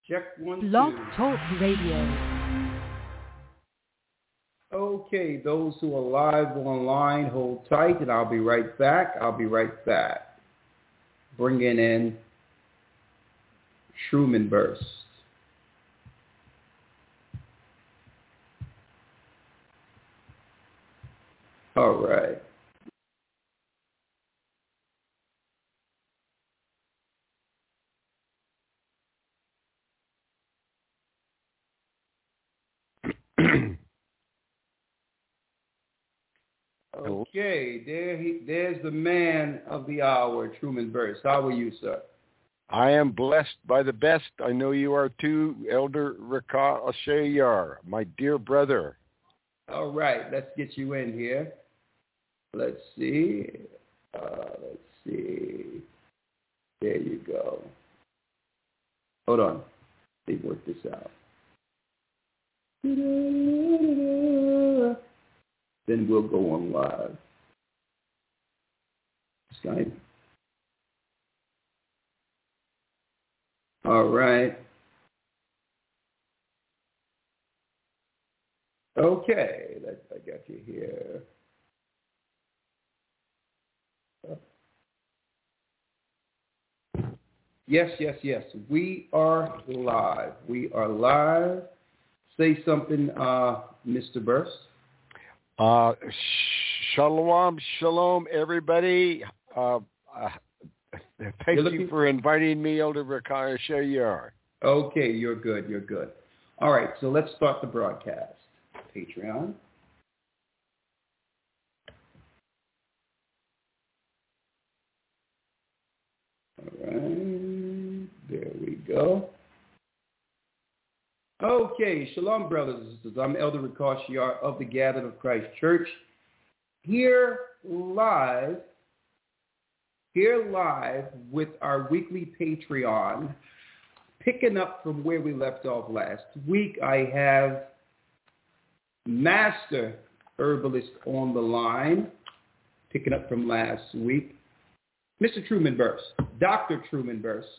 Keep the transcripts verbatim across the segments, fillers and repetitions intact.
Check one, Blog two. Talk Radio. Okay, those who are live online, hold tight, and I'll be right back. I'll be right back. Bringing in Truman Burst. All right. Okay, there he, there's the man of the hour, Truman Burst. How are you, sir? I am blessed by the best. I know you are too, Elder Rika Ashayar, my dear brother. All right, let's get you in here. Let's see. Uh, let's see. There you go. Hold on. Let me work this out. Then we'll go on live. Skype. All right. Okay, let's, I got you here. Yes, yes, yes. We are live. We are live. Say something, uh, Mister Burst. Uh, shalom, shalom, everybody. Uh, uh, thank looking- you for inviting me, Elder Rika Ashayar. Okay, you're good. You're good. All right, so let's start the broadcast. Patreon. All right, there we go. Okay, shalom, brothers and sisters. I'm Elder Rika Ashayar of the Gathered of Christ Church. Here live, here live with our weekly Patreon. Picking up from where we left off last week, I have Master Herbalist on the line, picking up from last week, Mister Truman Burst, Doctor Truman Burst.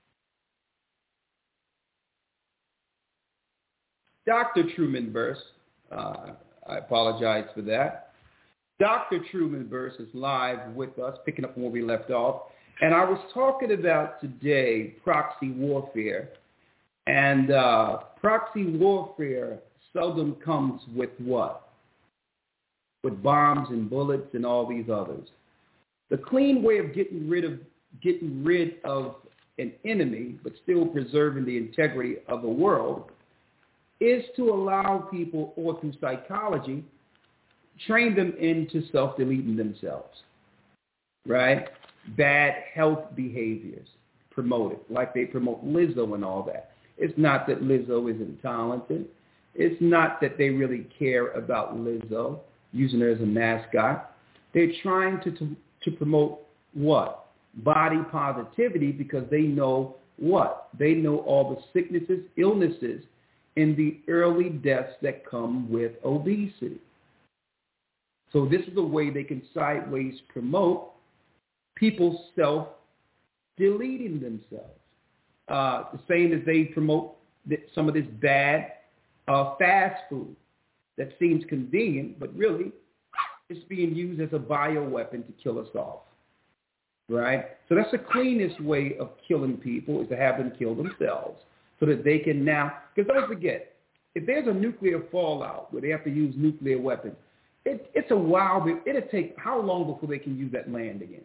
Doctor Truman Burst, uh, I apologize for that. Doctor Truman Burst is live with us, picking up from where we left off. And I was talking about today proxy warfare. And uh, proxy warfare seldom comes with what? With bombs and bullets and all these others. The clean way of getting rid of getting rid of an enemy, but still preserving the integrity of the world, is to allow people, or through psychology, train them into self-deleting themselves, right? Bad health behaviors promoted, like they promote Lizzo and all that. It's not that Lizzo isn't talented. It's not that they really care about Lizzo, using her as a mascot. They're trying to, to, to promote what? Body positivity, because they know what? They know all the sicknesses, illnesses, and the early deaths that come with obesity. So this is a way they can sideways promote people self-deleting themselves. Uh, the same as they promote some of this bad uh, fast food that seems convenient, but really it's being used as a bioweapon to kill us off, right? So that's the cleanest way of killing people, is to have them kill themselves so that they can now, because don't forget, if there's a nuclear fallout where they have to use nuclear weapons, it, it's a while, it'll take how long before they can use that land again?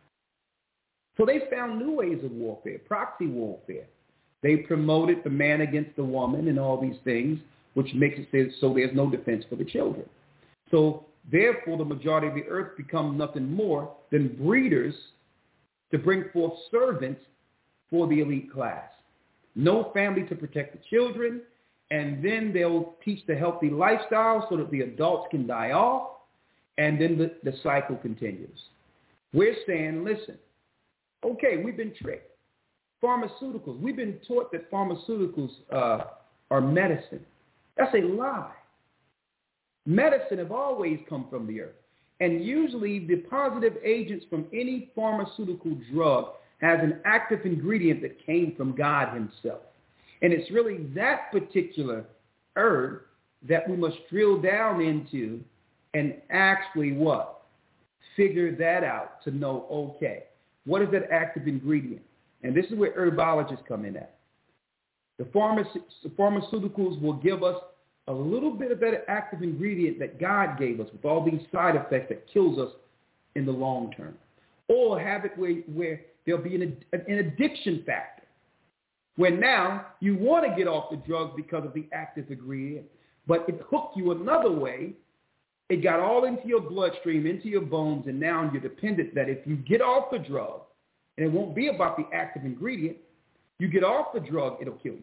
So they found new ways of warfare, proxy warfare. They promoted the man against the woman and all these things, which makes it so there's no defense for the children. So therefore, the majority of the earth become nothing more than breeders to bring forth servants for the elite class. No family to protect the children, and then they'll teach the healthy lifestyle so that the adults can die off, and then the, the cycle continues. We're saying, listen, okay, we've been tricked. Pharmaceuticals, we've been taught that pharmaceuticals uh, are medicine. That's a lie. Medicine have always come from the earth. And usually the positive agents from any pharmaceutical drug has an active ingredient that came from God himself. And it's really that particular herb that we must drill down into and actually what? Figure that out to know, okay, what is that active ingredient? And this is where herbologists come in at. The, pharmace- the pharmaceuticals will give us a little bit of that active ingredient that God gave us with all these side effects that kills us in the long term. Or have it where, where there'll be an, an addiction factor, where now you want to get off the drugs because of the active ingredient, but it hooked you another way. It got all into your bloodstream, into your bones, and now you're dependent that if you get off the drug, and it won't be about the active ingredient, you get off the drug, it'll kill you.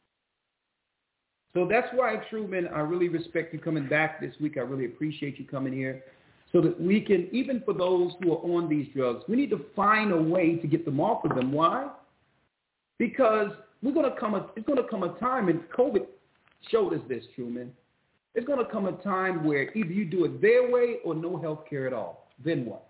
So that's why, Truman, I really respect you coming back this week. I really appreciate you coming here so that we can, even for those who are on these drugs, we need to find a way to get them off of them. Why? Because we're going to come a, it's going to come a time, and COVID showed us this, Truman. It's going to come a time where either you do it their way or no health care at all. Then what?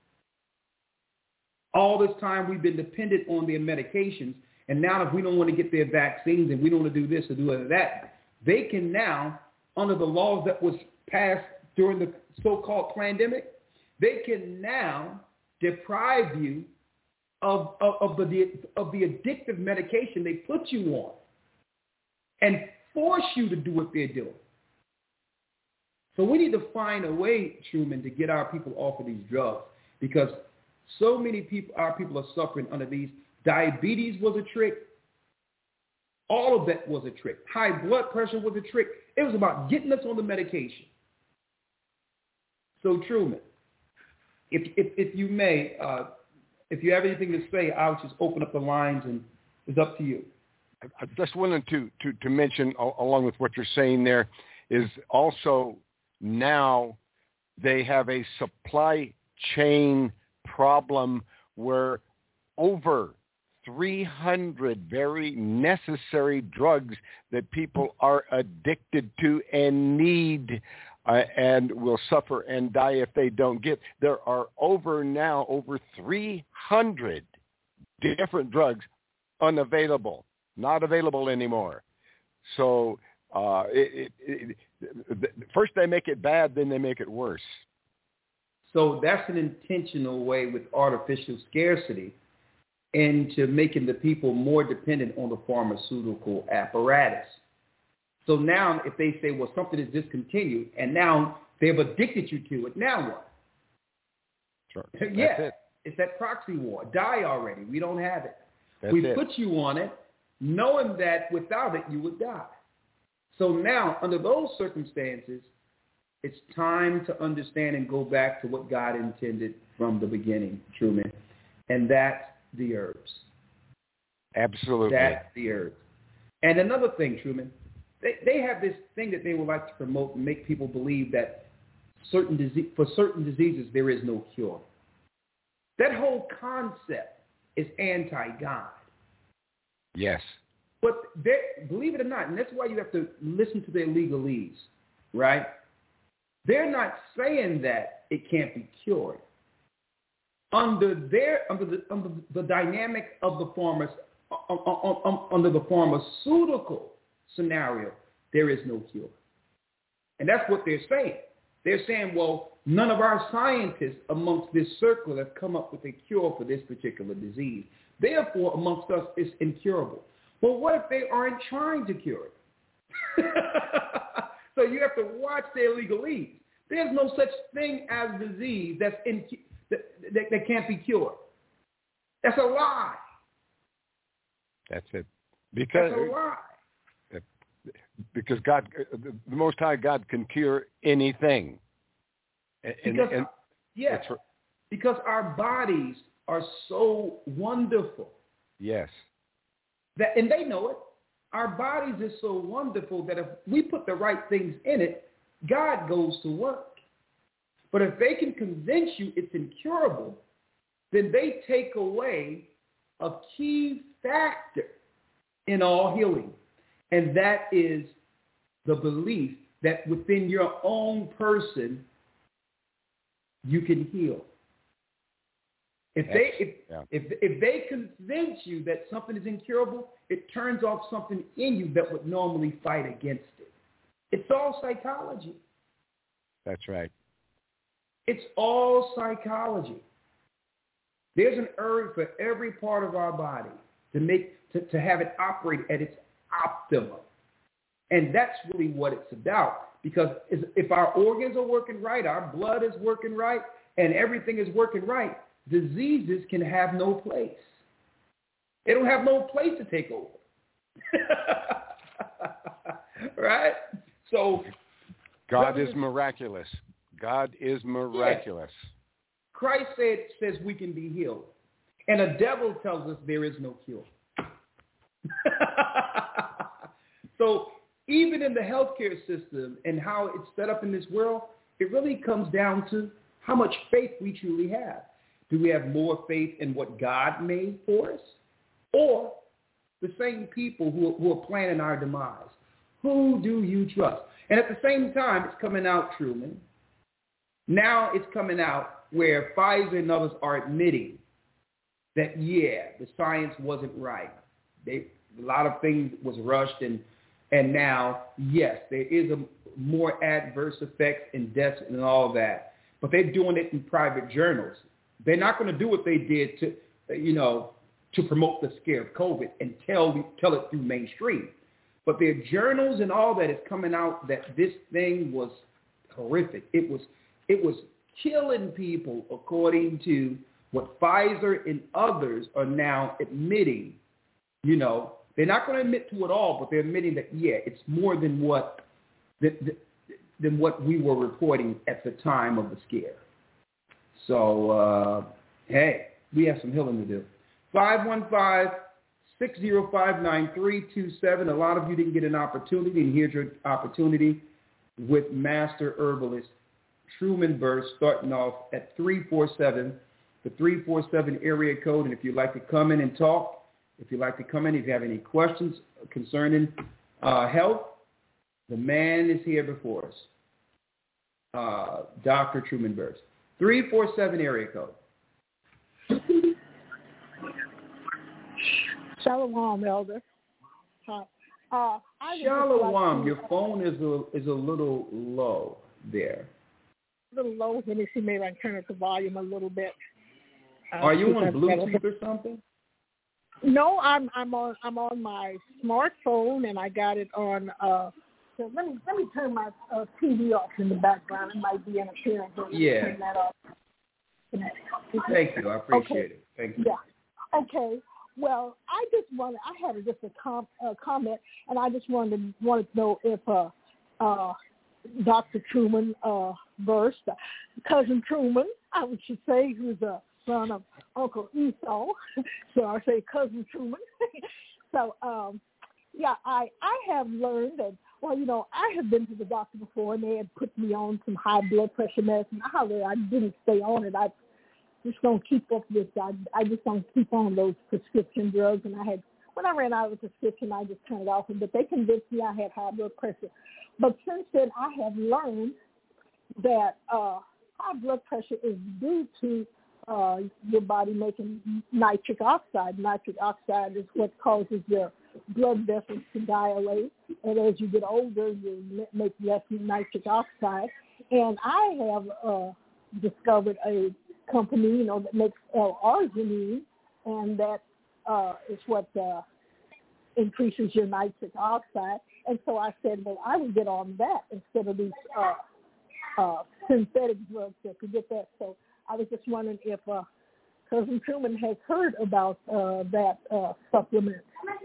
All this time we've been dependent on their medications, and now if we don't want to get their vaccines and we don't want to do this or do that, they can now, under the laws that was passed during the so-called pandemic, they can now deprive you of, of, of, the, of the addictive medication they put you on and force you to do what they're doing. So we need to find a way, Truman, to get our people off of these drugs, because so many people, our people are suffering under these. Diabetes was a trick. All of that was a trick. High blood pressure was a trick. It was about getting us on the medication. So Truman, if if, if you may, uh, if you have anything to say, I'll just open up the lines, and it's up to you. I just wanted to, to, to mention, along with what you're saying there, is also now they have a supply chain problem where over three hundred very necessary drugs that people are addicted to and need uh, and will suffer and die if they don't get. There are over now over three hundred different drugs unavailable, not available anymore. So uh, it, it, it, first they make it bad, then they make it worse. So that's an intentional way with artificial scarcity into making the people more dependent on the pharmaceutical apparatus. So now if they say, well, something is discontinued, and now they've addicted you to it, now what? Sure. Yeah, That's it. It's that proxy war. Die already. We don't have it. That's we it. put you on it knowing that without it you would die. So now, under those circumstances, it's time to understand and go back to what God intended from the beginning, Truman, and that's the herbs. Absolutely. That's the herbs. And another thing, Truman, they, they have this thing that they would like to promote and make people believe that certain disease, for certain diseases there is no cure. That whole concept is anti-God. Yes. But believe it or not, and that's why you have to listen to their legalese, right? They're not saying that it can't be cured. Under their under the under the dynamic of the pharma, under the pharmaceutical scenario, there is no cure. And that's what they're saying. They're saying, well, none of our scientists amongst this circle have come up with a cure for this particular disease. Therefore, amongst us, it's incurable. Well, what if they aren't trying to cure it? So you have to watch their legalese. There's no such thing as disease that's in, that, that, that can't be cured. That's a lie. That's it. Because, That's a lie. Because God, the Most High God can cure anything. And, because, and, yes, right. Because our bodies are so wonderful. Yes. That, and they know it. Our bodies are so wonderful that if we put the right things in it, God goes to work. But if they can convince you it's incurable, then they take away a key factor in all healing. And that is the belief that within your own person, you can heal. If That's, they if, yeah. if if they convince you that something is incurable, it turns off something in you that would normally fight against it. It's all psychology. That's right. It's all psychology. There's an herb for every part of our body to make to, to have it operate at its optimum. And that's really what it's about. Because if our organs are working right, our blood is working right, and everything is working right, diseases can have no place. They don't have no place to take over. Right? So God is miraculous. God is miraculous. Yeah. Christ said, says we can be healed. And the devil tells us there is no cure. So even in the healthcare system and how it's set up in this world, it really comes down to how much faith we truly have. Do we have more faith in what God made for us? Or the same people who, who are planning our demise? Who do you trust? And at the same time, it's coming out, Truman. Now it's coming out where Pfizer and others are admitting that, yeah, the science wasn't right. They, a lot of things was rushed, and and now, yes, there is a more adverse effects and deaths and all that. But they're doing it in private journals. They're not going to do what they did to, you know, to promote the scare of COVID and tell tell it through mainstream. But their journals and all that is coming out that this thing was horrific. It was it was killing people, according to what Pfizer and others are now admitting. You know, they're not going to admit to it all, but they're admitting that, yeah, it's more than what than, than what we were reporting at the time of the scare. So, uh, hey, we have some healing to do. five one five, six zero five, nine three two seven. A lot of you didn't get an opportunity, and here's your opportunity with Master Herbalist Truman Burst, starting off at three four seven, the three four seven area code. And if you'd like to come in and talk, if you'd like to come in, if you have any questions concerning uh, health, the man is here before us, uh, Doctor Truman Burst. three four seven area code. Shalom, Elder. Uh, uh, Shalom. like Your phone is a is a little low there. A little low. Let me see. Maybe I can turn up the volume a little bit. Uh, Are you on Bluetooth or something? No, I'm I'm on I'm on my smartphone, and I got it on. Uh, so let me let me turn my uh, T V off in the background. It might be interfering. Yeah. Turn that off. Thank you. I appreciate okay. it. Thank you. Yeah. Okay. Well, I just wanted, I had just a com, uh, comment, and I just wanted to, wanted to know if uh, uh, Doctor Truman uh, Burst, uh, Cousin Truman, I should say, who's a son of Uncle Esau, so I say Cousin Truman. so, um, yeah, I, I have learned that, well, you know, I have been to the doctor before, and they had put me on some high blood pressure medicine. However, I didn't stay on it. I just don't keep up with I, I just don't keep on those prescription drugs. And I had, when I ran out of the prescription, I just turned it off. But they convinced me I had high blood pressure. But since then, I have learned that uh, high blood pressure is due to uh, your body making nitric oxide. Nitric oxide is what causes your blood vessels to dilate. And as you get older, you make less nitric oxide. And I have uh, discovered a company, you know, that makes L-arginine, and that uh, is what uh, increases your nitric oxide. And so I said, well, I would get on that instead of these uh, uh, synthetic drugs that could get that. So I was just wondering if uh, Cousin Truman has heard about uh, that uh, supplement.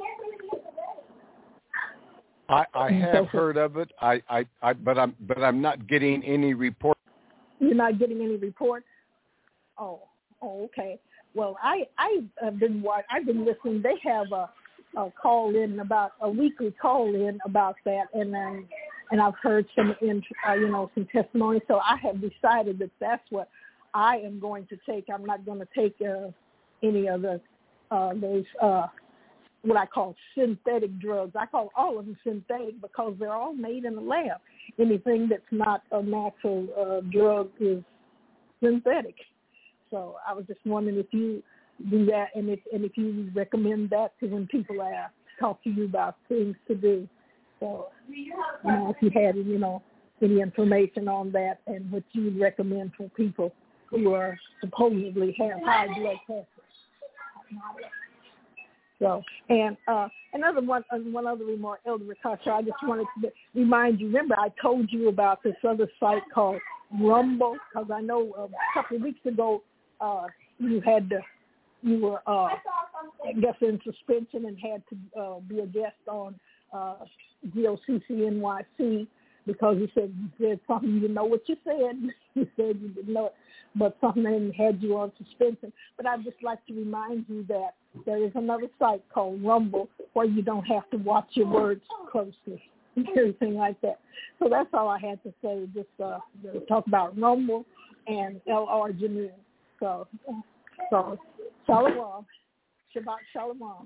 I, I have heard of it. I, I, I, but I'm, but I'm not getting any report. You're not getting any reports? Oh, oh, okay. Well, I I have been I've been listening. They have a, a call in about a weekly call in about that, and then and I've heard some in uh, you know some testimony. So I have decided that that's what I am going to take. I'm not going to take uh, any of the uh, those uh, what I call synthetic drugs. I call all of them synthetic because they're all made in the lab. Anything that's not a natural uh, drug is synthetic. So I was just wondering if you do that, and if and if you recommend that to when people ask, talk to you about things to do. So, you know, if you had, you know, any information on that and what you would recommend for people who are supposedly have high blood pressure. So, and uh, another one, uh, one other remark, Elder Ricascio, I just wanted to remind you, remember I told you about this other site called Rumble, because I know uh, a couple of weeks ago uh, you had to, you were, uh, I guess, in suspension and had to uh, be a guest on uh, G O C C N Y C because you said you said something, you know what you said. You said you didn't know it, but something had you on suspension. But I'd just like to remind you that there is another site called Rumble where you don't have to watch your words closely and everything like that. So that's all I had to say, just uh, talk about Rumble and L R Janine. So, so Shalom. Shabbat Shalom.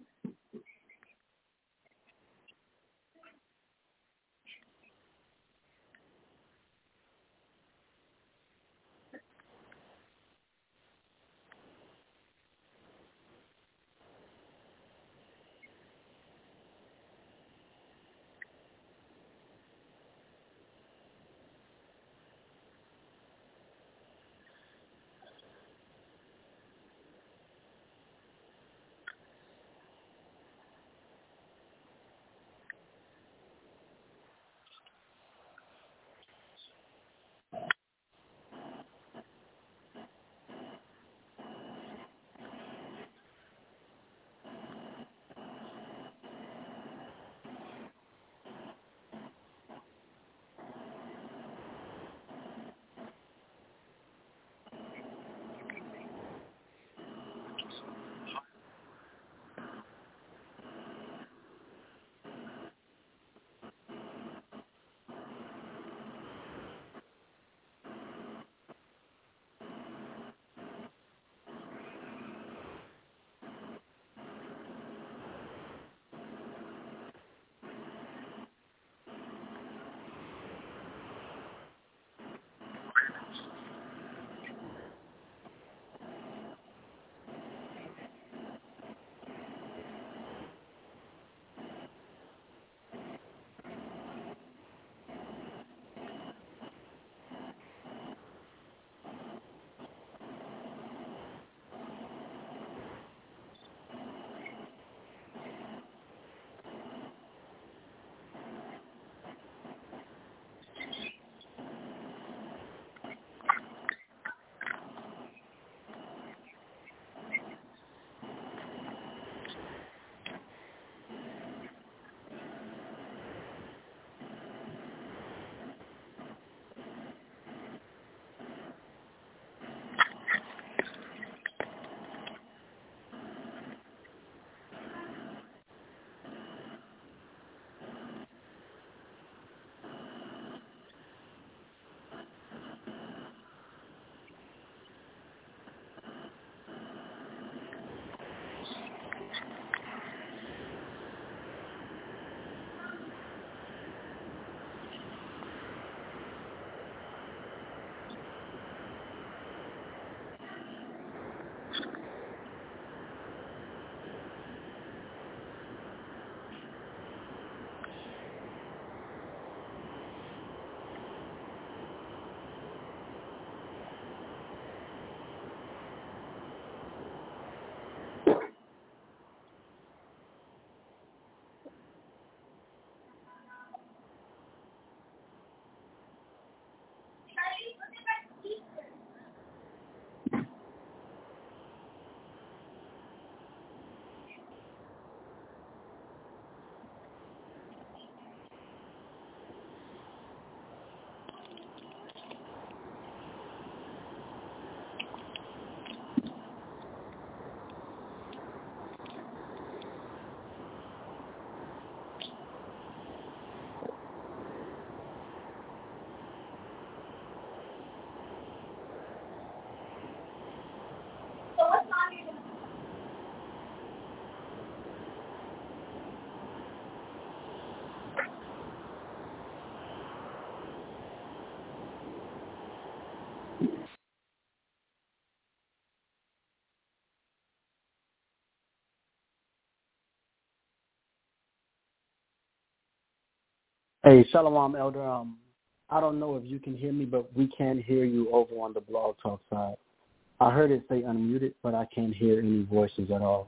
Hey, Shalom, Elder. Um, I don't know if you can hear me, but we can hear you over on the Blog Talk side. I heard it say unmuted, but I can't hear any voices at all.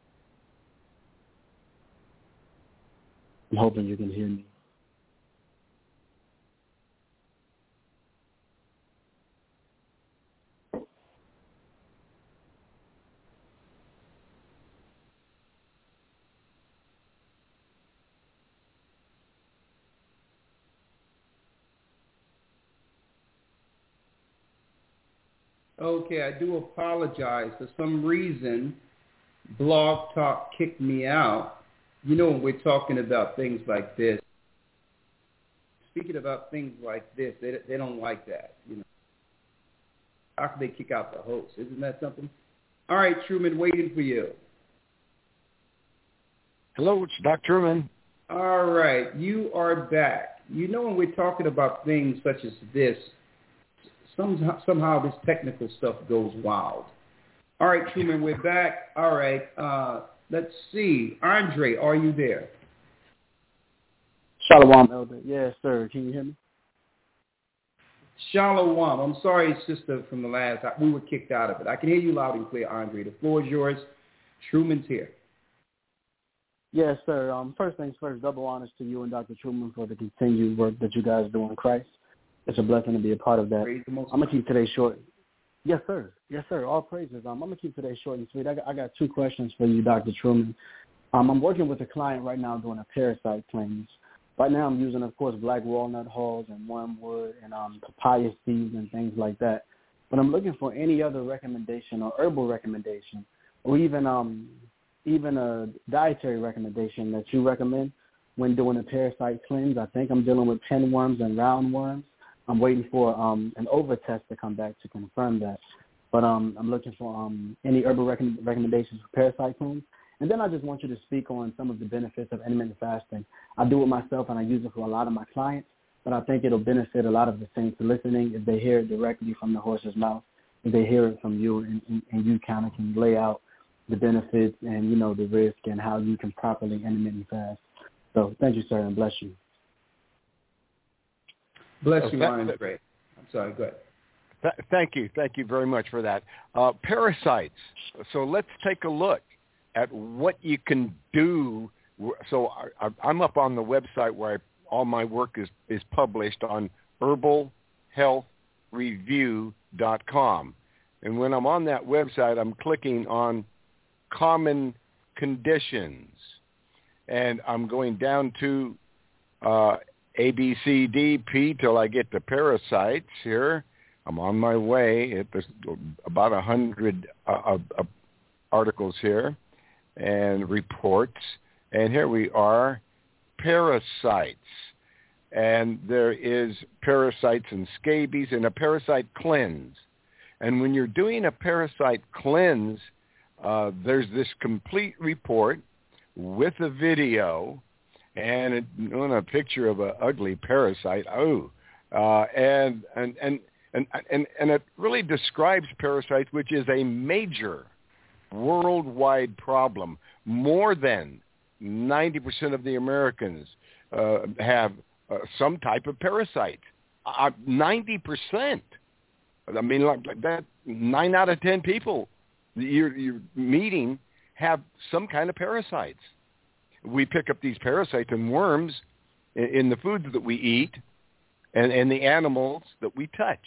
I'm hoping you can hear me. Okay, I do apologize. For some reason, Blog Talk kicked me out. You know, when we're talking about things like this, speaking about things like this, they they don't like that. You know, how can they kick out the host? Isn't that something? All right, Truman, waiting for you. Hello, it's Doctor Truman. All right, you are back. You know, when we're talking about things such as this, Somehow, somehow this technical stuff goes wild. All right, Truman, we're back. All right, uh, let's see. Andre, are you there? Shalom, Elder. Yes, sir. Can you hear me? Shalom. I'm sorry, sister, from the last. We were kicked out of it. I can hear you loud and clear, Andre. The floor is yours. Truman's here. Yes, sir. Um, first things first, double honors to you and Doctor Truman for the continued work that you guys do in Christ. It's a blessing to be a part of that. I'm going to keep today short. Yes, sir. Yes, sir. All praises. Um, I'm going to keep today short and sweet. I got, I got two questions for you, Doctor Truman. Um, I'm working with a client right now doing a parasite cleanse. Right now I'm using, of course, black walnut hulls and wormwood and um, papaya seeds and things like that. But I'm looking for any other recommendation or herbal recommendation or even um, even a dietary recommendation that you recommend when doing a parasite cleanse. I think I'm dealing with pinworms and roundworms. I'm waiting for um, an over test to come back to confirm that. But um, I'm looking for um, any herbal rec- recommendations for parasite cleanse. And then I just want you to speak on some of the benefits of intermittent fasting. I do it myself, and I use it for a lot of my clients, but I think it'll benefit a lot of the saints listening if they hear it directly from the horse's mouth, if they hear it from you, and, and, and you kind of can lay out the benefits and, you know, the risk and how you can properly intermittent fast. So thank you, sir, and bless you. Bless Oh, you, that, Andre. Great. I'm sorry, go ahead. Th- thank you. Thank you very much for that. Uh, parasites. So let's take a look at what you can do. So I, I'm up on the website where I, all my work is, is published on herbal health review dot com. And when I'm on that website, I'm clicking on common conditions. And I'm going down to uh, A, B, C, D, P till I get to parasites here. I'm on my way. There's about a hundred uh, uh, articles here and reports. And here we are, parasites. And there is parasites and scabies and a parasite cleanse. And when you're doing a parasite cleanse, uh, there's this complete report with a video and it, on a picture of an ugly parasite. Oh, uh, and, and, and, and, and, and it really describes parasites, which is a major worldwide problem. More than ninety percent of the Americans uh, have uh, some type of parasite. Uh, ninety percent. I mean, like, like that, nine out of ten people you're, you're meeting have some kind of parasites. We pick up these parasites and worms in, in the foods that we eat and, and the animals that we touch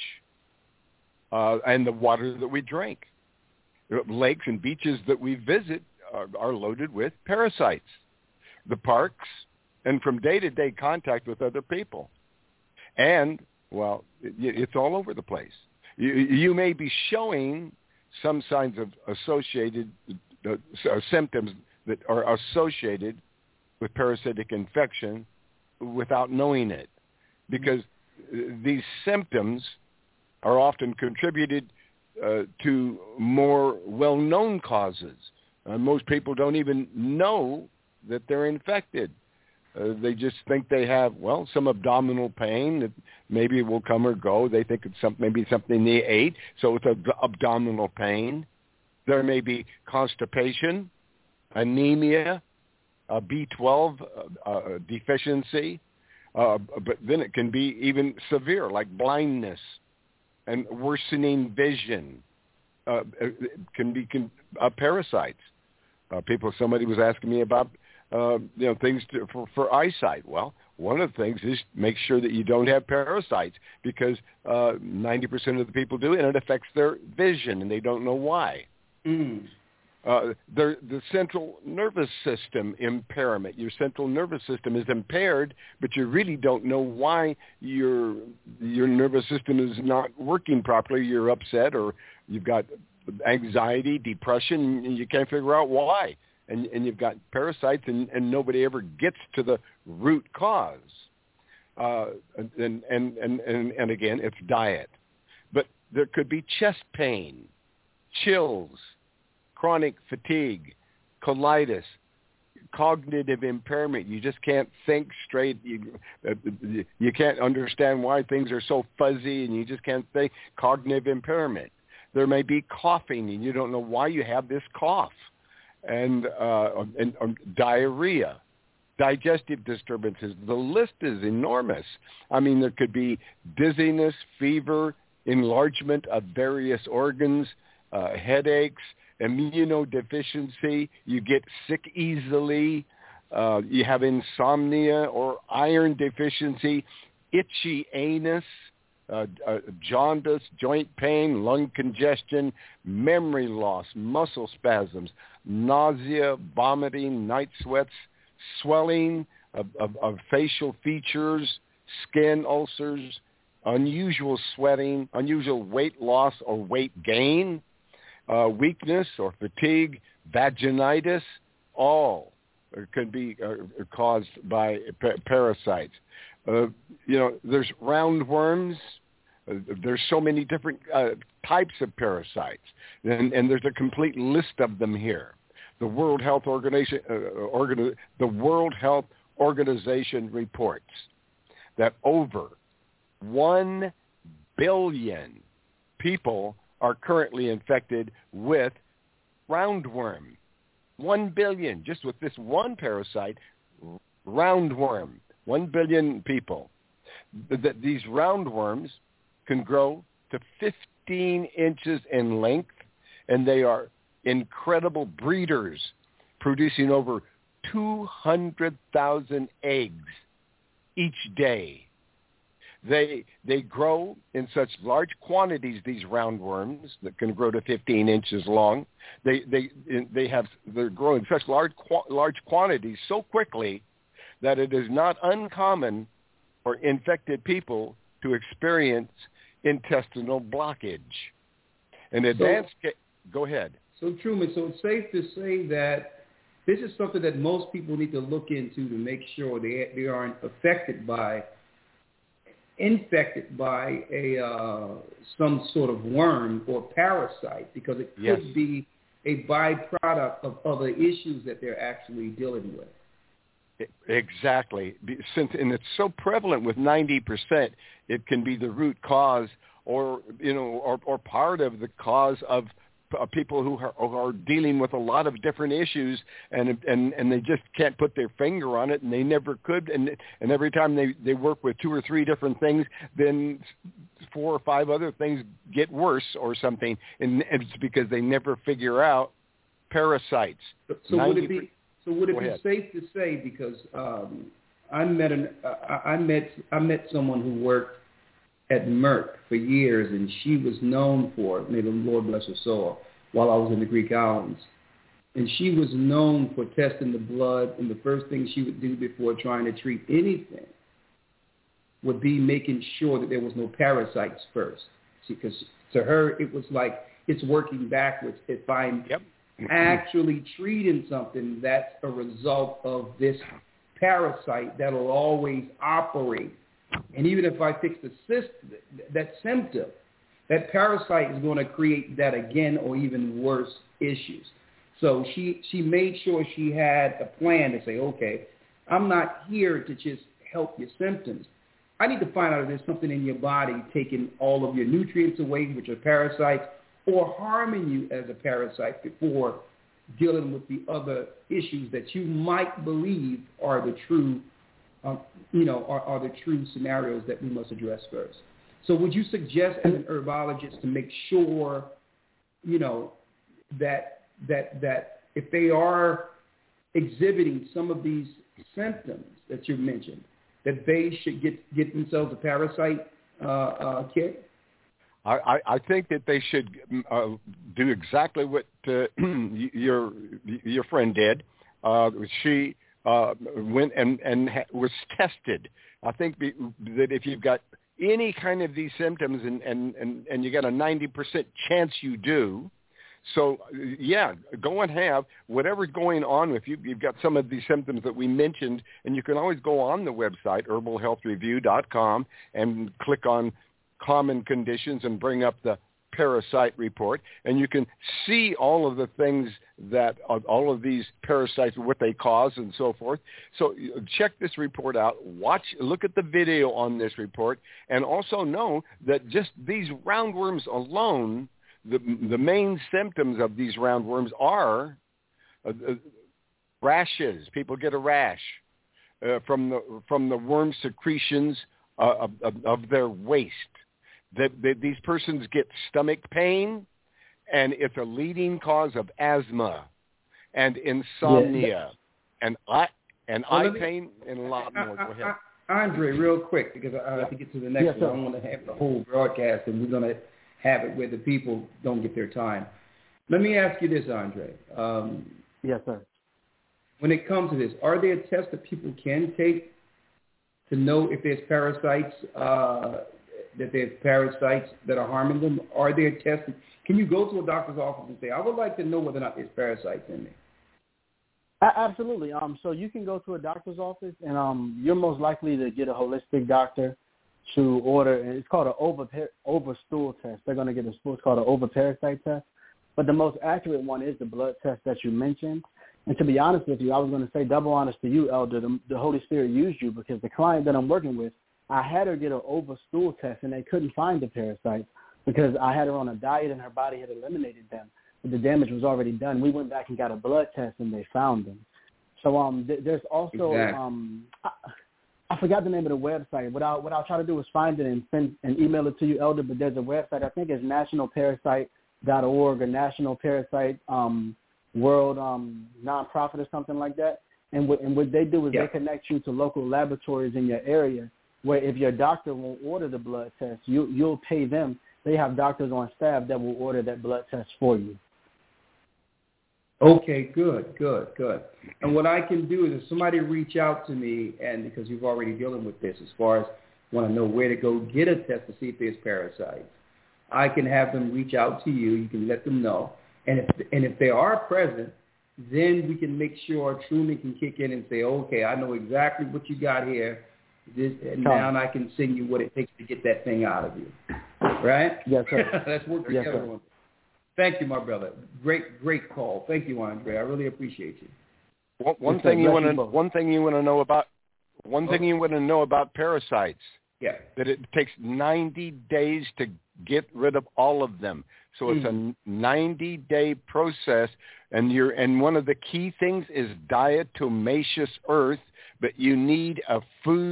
uh, and the water that we drink. Lakes and beaches that we visit are, are loaded with parasites. The parks and from day-to-day contact with other people. And, well, it, it's all over the place. You, you may be showing some signs of associated uh, symptoms that are associated with parasitic infection without knowing it, because these symptoms are often contributed uh, to more well-known causes. Uh, most people don't even know that they're infected. Uh, they just think they have, well, some abdominal pain that maybe will come or go. They think it's some, maybe something they ate, so it's ab- abdominal pain. There may be constipation, anemia, a B twelve uh, uh, deficiency, Uh, but then it can be even severe, like blindness and worsening vision. Uh, it can be can, uh, parasites. Uh, people, somebody was asking me about uh, you know things to, for, for eyesight. Well, one of the things is make sure that you don't have parasites, because uh, ninety percent of the people do, and it affects their vision, and they don't know why. Mm. Uh, the, the central nervous system impairment. Your central nervous system is impaired, but you really don't know why your your nervous system is not working properly. You're upset, or you've got anxiety, depression, and you can't figure out why. And, and you've got parasites, and, and nobody ever gets to the root cause. Uh, and, and, and, and, and again, it's diet. But there could be chest pain, chills, chronic fatigue, colitis, cognitive impairment. You just can't think straight. You, uh, you can't understand why things are so fuzzy, and you just can't think. Cognitive impairment. There may be coughing, and you don't know why you have this cough, and, uh, and um, diarrhea, digestive disturbances. The list is enormous. I mean, there could be dizziness, fever, enlargement of various organs, uh, headaches, immunodeficiency. You get sick easily. Uh, you have insomnia or iron deficiency, itchy anus, uh, uh, jaundice, joint pain, lung congestion, memory loss, muscle spasms, nausea, vomiting, night sweats, swelling of, of, of facial features, skin ulcers, unusual sweating, unusual weight loss or weight gain, uh, weakness or fatigue, vaginitis, all could be uh, caused by pa- parasites. Uh, you know, there's roundworms. Uh, there's so many different uh, types of parasites, and, and there's a complete list of them here. The World Health Organization, uh, Organ- the World Health Organization reports that over one billion people are currently infected with roundworm. One billion, just with this one parasite, roundworm. One billion people. Th- these roundworms can grow to fifteen inches in length, and they are incredible breeders, producing over two hundred thousand eggs each day. They they grow in such large quantities, these roundworms that can grow to fifteen inches long. They they they have they're growing such large large quantities so quickly that it is not uncommon for infected people to experience intestinal blockage. And advanced, so, go ahead. So Truman, so it's safe to say that this is something that most people need to look into to make sure they they aren't affected by. infected by a uh, some sort of worm or parasite, because it could yes. be a byproduct of other issues that they're actually dealing with. Exactly. Since, and it's so prevalent with ninety percent, it can be the root cause, or you know, or, or part of the cause of uh, people who are, who are dealing with a lot of different issues, and and and they just can't put their finger on it, and they never could. And and every time they, they work with two or three different things, then four or five other things get worse or something, and it's because they never figure out parasites. So, so would it be? So would it Go be ahead. safe to say, because um, I met an uh, I met I met someone who worked at Merck for years, and she was known for, may the Lord bless her soul, while I was in the Greek islands, and she was known for testing the blood, and the first thing she would do before trying to treat anything would be making sure that there was no parasites first, because to her it was like it's working backwards. If I'm yep. actually treating something that's a result of this parasite that'll always operate. And even if I fix the cyst, that symptom, that parasite is going to create that again or even worse issues. So she, she made sure she had a plan to say, okay, I'm not here to just help your symptoms. I need to find out if there's something in your body taking all of your nutrients away, which are parasites, or harming you as a parasite before dealing with the other issues that you might believe are the true um, you know, are, are the true scenarios that we must address first. So would you suggest as an herbologist to make sure, you know, that that that if they are exhibiting some of these symptoms that you mentioned, that they should get, get themselves a parasite uh, uh, kit? I, I think that they should uh, do exactly what uh, your your friend did. Uh, she uh, went and, and ha- was tested. I think be, that if you've got any kind of these symptoms and, and, and, and you got a ninety percent chance you do, so yeah, go and have whatever's going on with you. You've got some of these symptoms that we mentioned, and you can always go on the website, herbal health review dot com, and click on common conditions and bring up the parasite report, and you can see all of the things that all of these parasites, what they cause and so forth. So check this report out, watch, look at the video on this report, and also know that just these roundworms alone, the the main symptoms of these roundworms are uh, uh, rashes. People get a rash uh, from the from the worm secretions uh, of, of, of their waste. That, that these persons get stomach pain, and it's a leading cause of asthma and insomnia yeah. and eye and well, eye me, pain and a lot more. Go ahead, Andre, real quick, because I have yeah. to get to the next yes, one. I don't want to have the whole broadcast, and we're going to have it where the people don't get their time. Let me ask you this, Andre. Um, yes, sir. When it comes to this, are there tests that people can take to know if there's parasites? Uh, that there's parasites that are harming them? Are there tests? Can you go to a doctor's office and say, I would like to know whether or not there's parasites in me? Absolutely. Um, so you can go to a doctor's office, and um, you're most likely to get a holistic doctor to order, and it's called an over, over stool test. They're going to get a stool. It's called an over parasite test. But the most accurate one is the blood test that you mentioned. And to be honest with you, I was going to say double honest to you, Elder, the, the Holy Spirit used you, because the client that I'm working with, I had her get an over stool test, and they couldn't find the parasites because I had her on a diet and her body had eliminated them. But the damage was already done. We went back and got a blood test, and they found them. So um, th- there's also exactly. um, I, I forgot the name of the website. What I'll what I'll try to do is find it and send and email it to you, Elder. But there's a website. I think it's national parasite dot org or National Parasite um, World um, Nonprofit or something like that. And what and what they do is yeah. they connect you to local laboratories in your area, where if your doctor won't order the blood test, you, you'll pay them. They have doctors on staff that will order that blood test for you. Okay, good, good, good. And what I can do is if somebody reach out to me, and because you're already dealing with this as far as want to know where to go get a test to see if there's parasites, I can have them reach out to you. You can let them know. And if, and if they are present, then we can make sure Truman can kick in and say, okay, I know exactly what you got here. This, and now I can send you what it takes to get that thing out of you. Right? Yes, sir. Let's work yes, together on it. Thank you, my brother. Great, great call. Thank you, Andre. I really appreciate you. One, one yes, thing you want to one thing you want to know about one oh. thing you want to know about parasites. Yeah. That it takes ninety days to get rid of all of them. So mm. it's a ninety-day process, and you're and one of the key things is diatomaceous earth. But you need a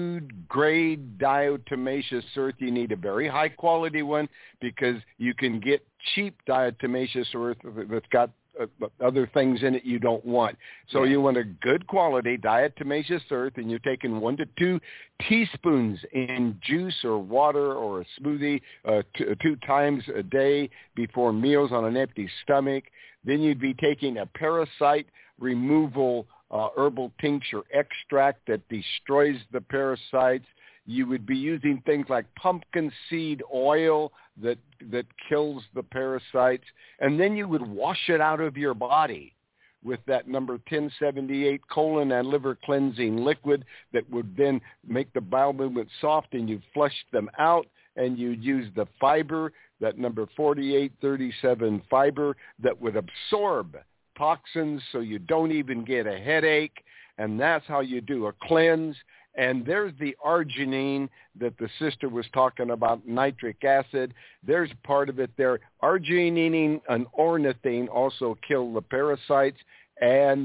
food-grade diatomaceous earth. You need a very high-quality one because you can get cheap diatomaceous earth that's got uh, other things in it you don't want. So yeah. you want a good quality diatomaceous earth, and you're taking one to two teaspoons in juice or water or a smoothie uh, two, two times a day before meals on an empty stomach. Then you'd be taking a parasite removal Uh, herbal tincture extract that destroys the parasites. You would be using things like pumpkin seed oil that that kills the parasites, and then you would wash it out of your body with that number ten seventy-eight colon and liver cleansing liquid that would then make the bowel movement soft, and you flush them out, and you'd use the fiber, that number forty-eight thirty-seven fiber that would absorb toxins so you don't even get a headache, and that's how you do a cleanse. And there's the arginine that the sister was talking about, nitric acid. There's part of it there. Arginine and ornithine also kill the parasites, and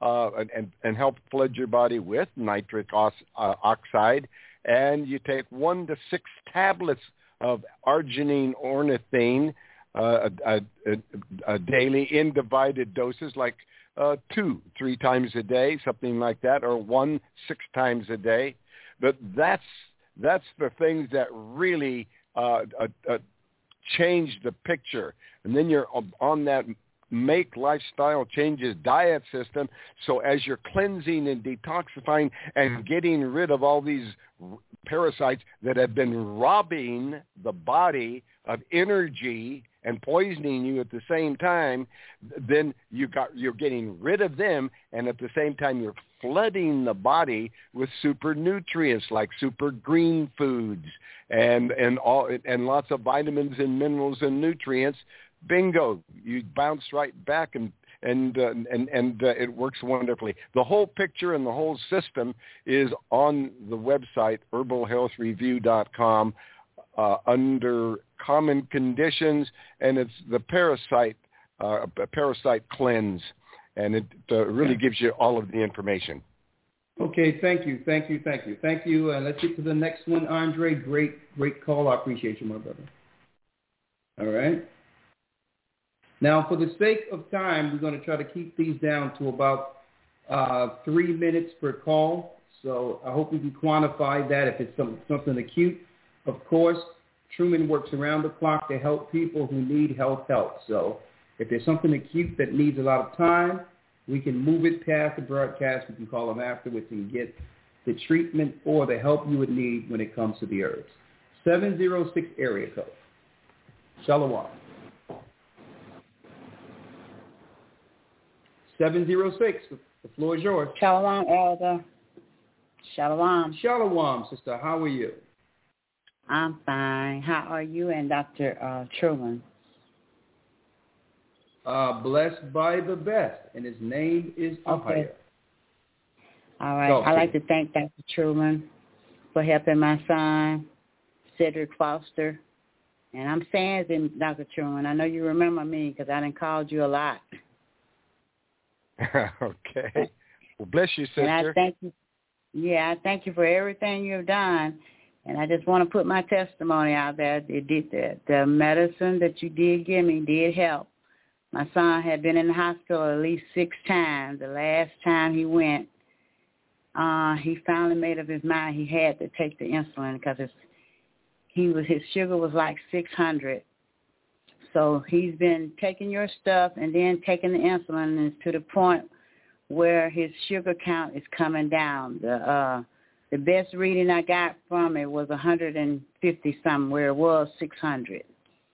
uh, and, and help flood your body with nitric os, uh, oxide. And you take one to six tablets of arginine ornithine uh, a, a, a daily in divided doses, like uh, two, three times a day, something like that, or one, six times a day. But that's that's the things that really uh, uh, uh, change the picture. And then you're on that make lifestyle changes diet system. So as you're cleansing and detoxifying and getting rid of all these parasites that have been robbing the body of energy and poisoning you at the same time, then you got you're getting rid of them, and at the same time you're flooding the body with super nutrients like super green foods and and all and lots of vitamins and minerals and nutrients. Bingo! You bounce right back, and and uh, and and uh, it works wonderfully. The whole picture and the whole system is on the website herbal health review dot com uh, under common conditions, and it's the parasite uh, parasite cleanse, and it uh, really gives you all of the information. Okay, thank you, thank you, thank you, thank you. And uh, let's get to the next one, Andre. Great, great call. I appreciate you, my brother. All right. Now, for the sake of time, we're going to try to keep these down to about uh, three minutes per call. So I hope we can quantify that if it's some, something acute. Of course, Truman works around the clock to help people who need health help. So if there's something acute that needs a lot of time, we can move it past the broadcast. We can call them afterwards and get the treatment or the help you would need when it comes to the herbs. seven zero six area code. Shalom. seven zero six. The floor is yours. Shalom, Elder. Shalom. Shalom, sister. How are you? I'm fine. How are you and Doctor Uh, Truman? Uh, blessed by the best, and his name is Ahaya. Okay. All right. I'd like to thank Doctor Truman for helping my son, Cedric Foster. And I'm saying it, Doctor Truman, I know you remember me because I done called you a lot. Okay. Well, bless you, sister. And I thank you. Yeah, I thank you for everything you've done. And I just want to put my testimony out there. It did that. The medicine that you did give me did help. My son had been in the hospital at least six times. The last time he went, uh, he finally made up his mind he had to take the insulin because his, he was his sugar was like six hundred. So he's been taking your stuff and then taking the insulin, and it's to the point where his sugar count is coming down. The uh, the best reading I got from it was one hundred fifty something, where it was six hundred.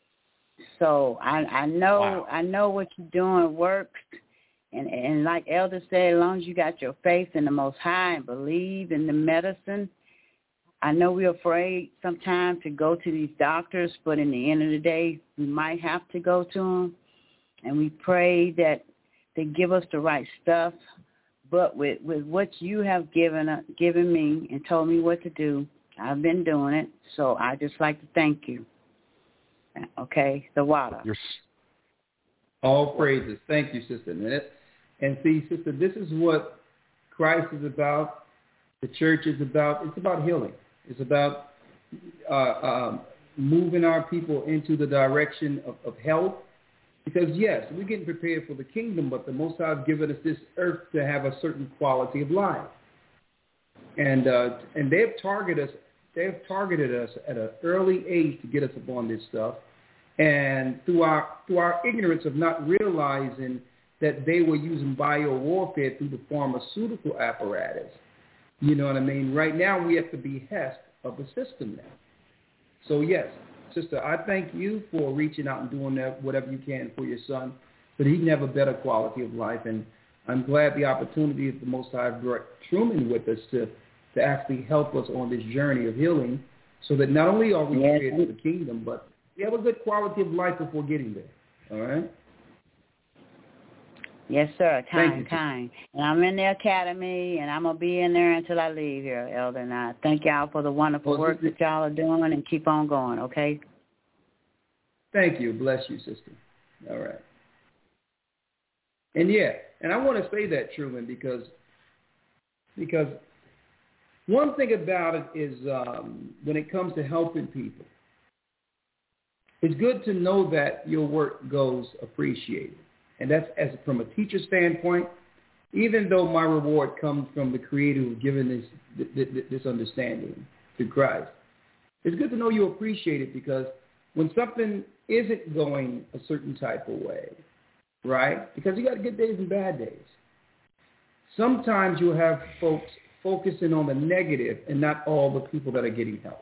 So I, I know wow. I know what you're doing works, and and like Elder said, as long as you got your faith in the Most High and believe in the medicine. I know we're afraid sometimes to go to these doctors, but in the end of the day, we might have to go to them. And we pray that they give us the right stuff. But with, with what you have given uh, given me and told me what to do, I've been doing it. So I just like to thank you. Okay, the water. You're... All praises. Thank you, Sister Annette. And see, Sister, this is what Christ is about. The church is about. It's about healing. It's about uh, uh, moving our people into the direction of, of health. Because, yes, we're getting prepared for the kingdom, but the Most High has given us this earth to have a certain quality of life. And uh, and they've targeted us. They've targeted us at an early age to get us upon this stuff. And through our through our ignorance of not realizing that they were using biowarfare through the pharmaceutical apparatus. You know what I mean? Right now, we have to be behest of the system now. So, yes, sister, I thank you for reaching out and doing that, whatever you can for your son, so that he can have a better quality of life. And I'm glad the opportunity of the Most High brought Truman with us to, to actually help us on this journey of healing, so that not only are we prepared for the kingdom, but we have a good quality of life before getting there. All right? Yes, sir. Time, time. And I'm in the academy, and I'm going to be in there until I leave here, Elder. And I thank y'all for the wonderful well, work that y'all are doing, and keep on going, okay? Thank you. Bless you, sister. All right. And yeah, and I want to say that, Truman, because because one thing about it is um, when it comes to helping people, it's good to know that your work goes appreciated. And that's as from a teacher standpoint, even though my reward comes from the Creator who's given this, this, this understanding through Christ. It's good to know you appreciate it, because when something isn't going a certain type of way, right? Because you got good days and bad days. Sometimes you'll have folks focusing on the negative and not all the people that are getting helped.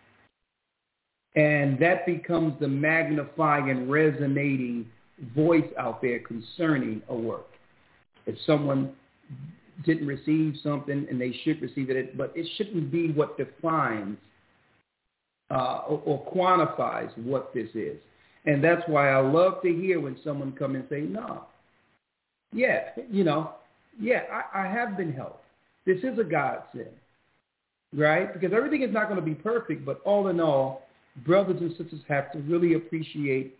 And that becomes the magnifying and resonating voice out there concerning a work. If someone didn't receive something and they should receive it, but it shouldn't be what defines uh, or, or quantifies what this is. And that's why I love to hear when someone come and say, no, yeah, you know, yeah, I, I have been helped. This is a godsend, right? Because everything is not going to be perfect, but all in all, brothers and sisters have to really appreciate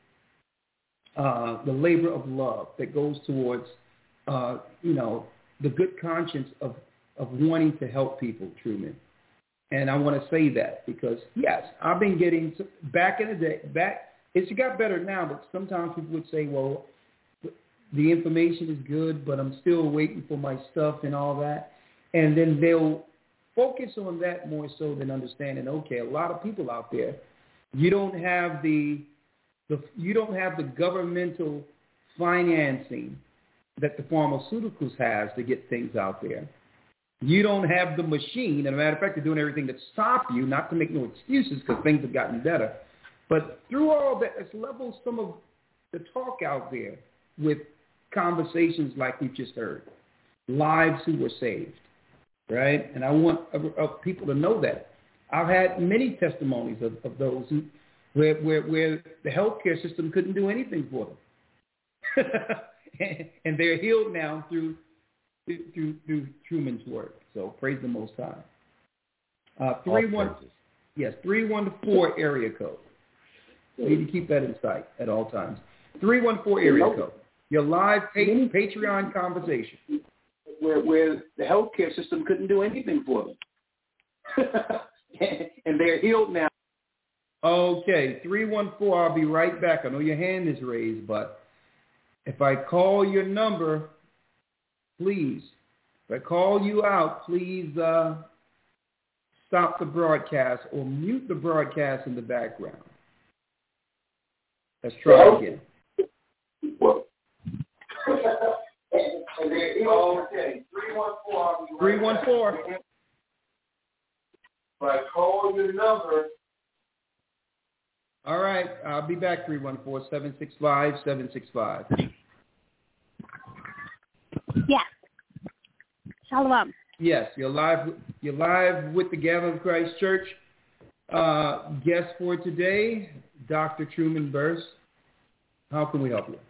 uh, the labor of love that goes towards, uh, you know, the good conscience of, of wanting to help people, Truman. And I want to say that because, yes, I've been getting, back in the day, back, it's got better now, but sometimes people would say, well, the information is good, but I'm still waiting for my stuff and all that. And then they'll focus on that more so than understanding, okay, a lot of people out there, you don't have the, the you don't have the governmental financing that the pharmaceuticals has to get things out there. You don't have the machine. As a matter of fact, they're doing everything to stop you, not to make no excuses because things have gotten better. But through all that, it's leveled some of the talk out there with conversations like we've just heard, lives who were saved, right? And I want uh, uh, people to know that. I've had many testimonies of, of those who, where, where, where the healthcare system couldn't do anything for them. and, and they're healed now through, through, through Truman's work. So praise the Most High. Uh, three one, yes, three one four area code. You need to keep that in sight at all times. three one four area code. Your live Patreon conversation. Where, where the healthcare system couldn't do anything for them. And they're healed now. Okay, three one four, I'll be right back. I know your hand is raised, but if I call your number, please, if I call you out, please uh, stop the broadcast or mute the broadcast in the background. Let's try well, again. Well. Okay, three one four. three one four. If I call your number. All right, I'll be back, three one four, seven six five, seven six five. Yes. Shalom. Yes, you're live, you're live with the Gathering of Christ Church. Uh, guest for today, Doctor Truman Burse. How can we help you?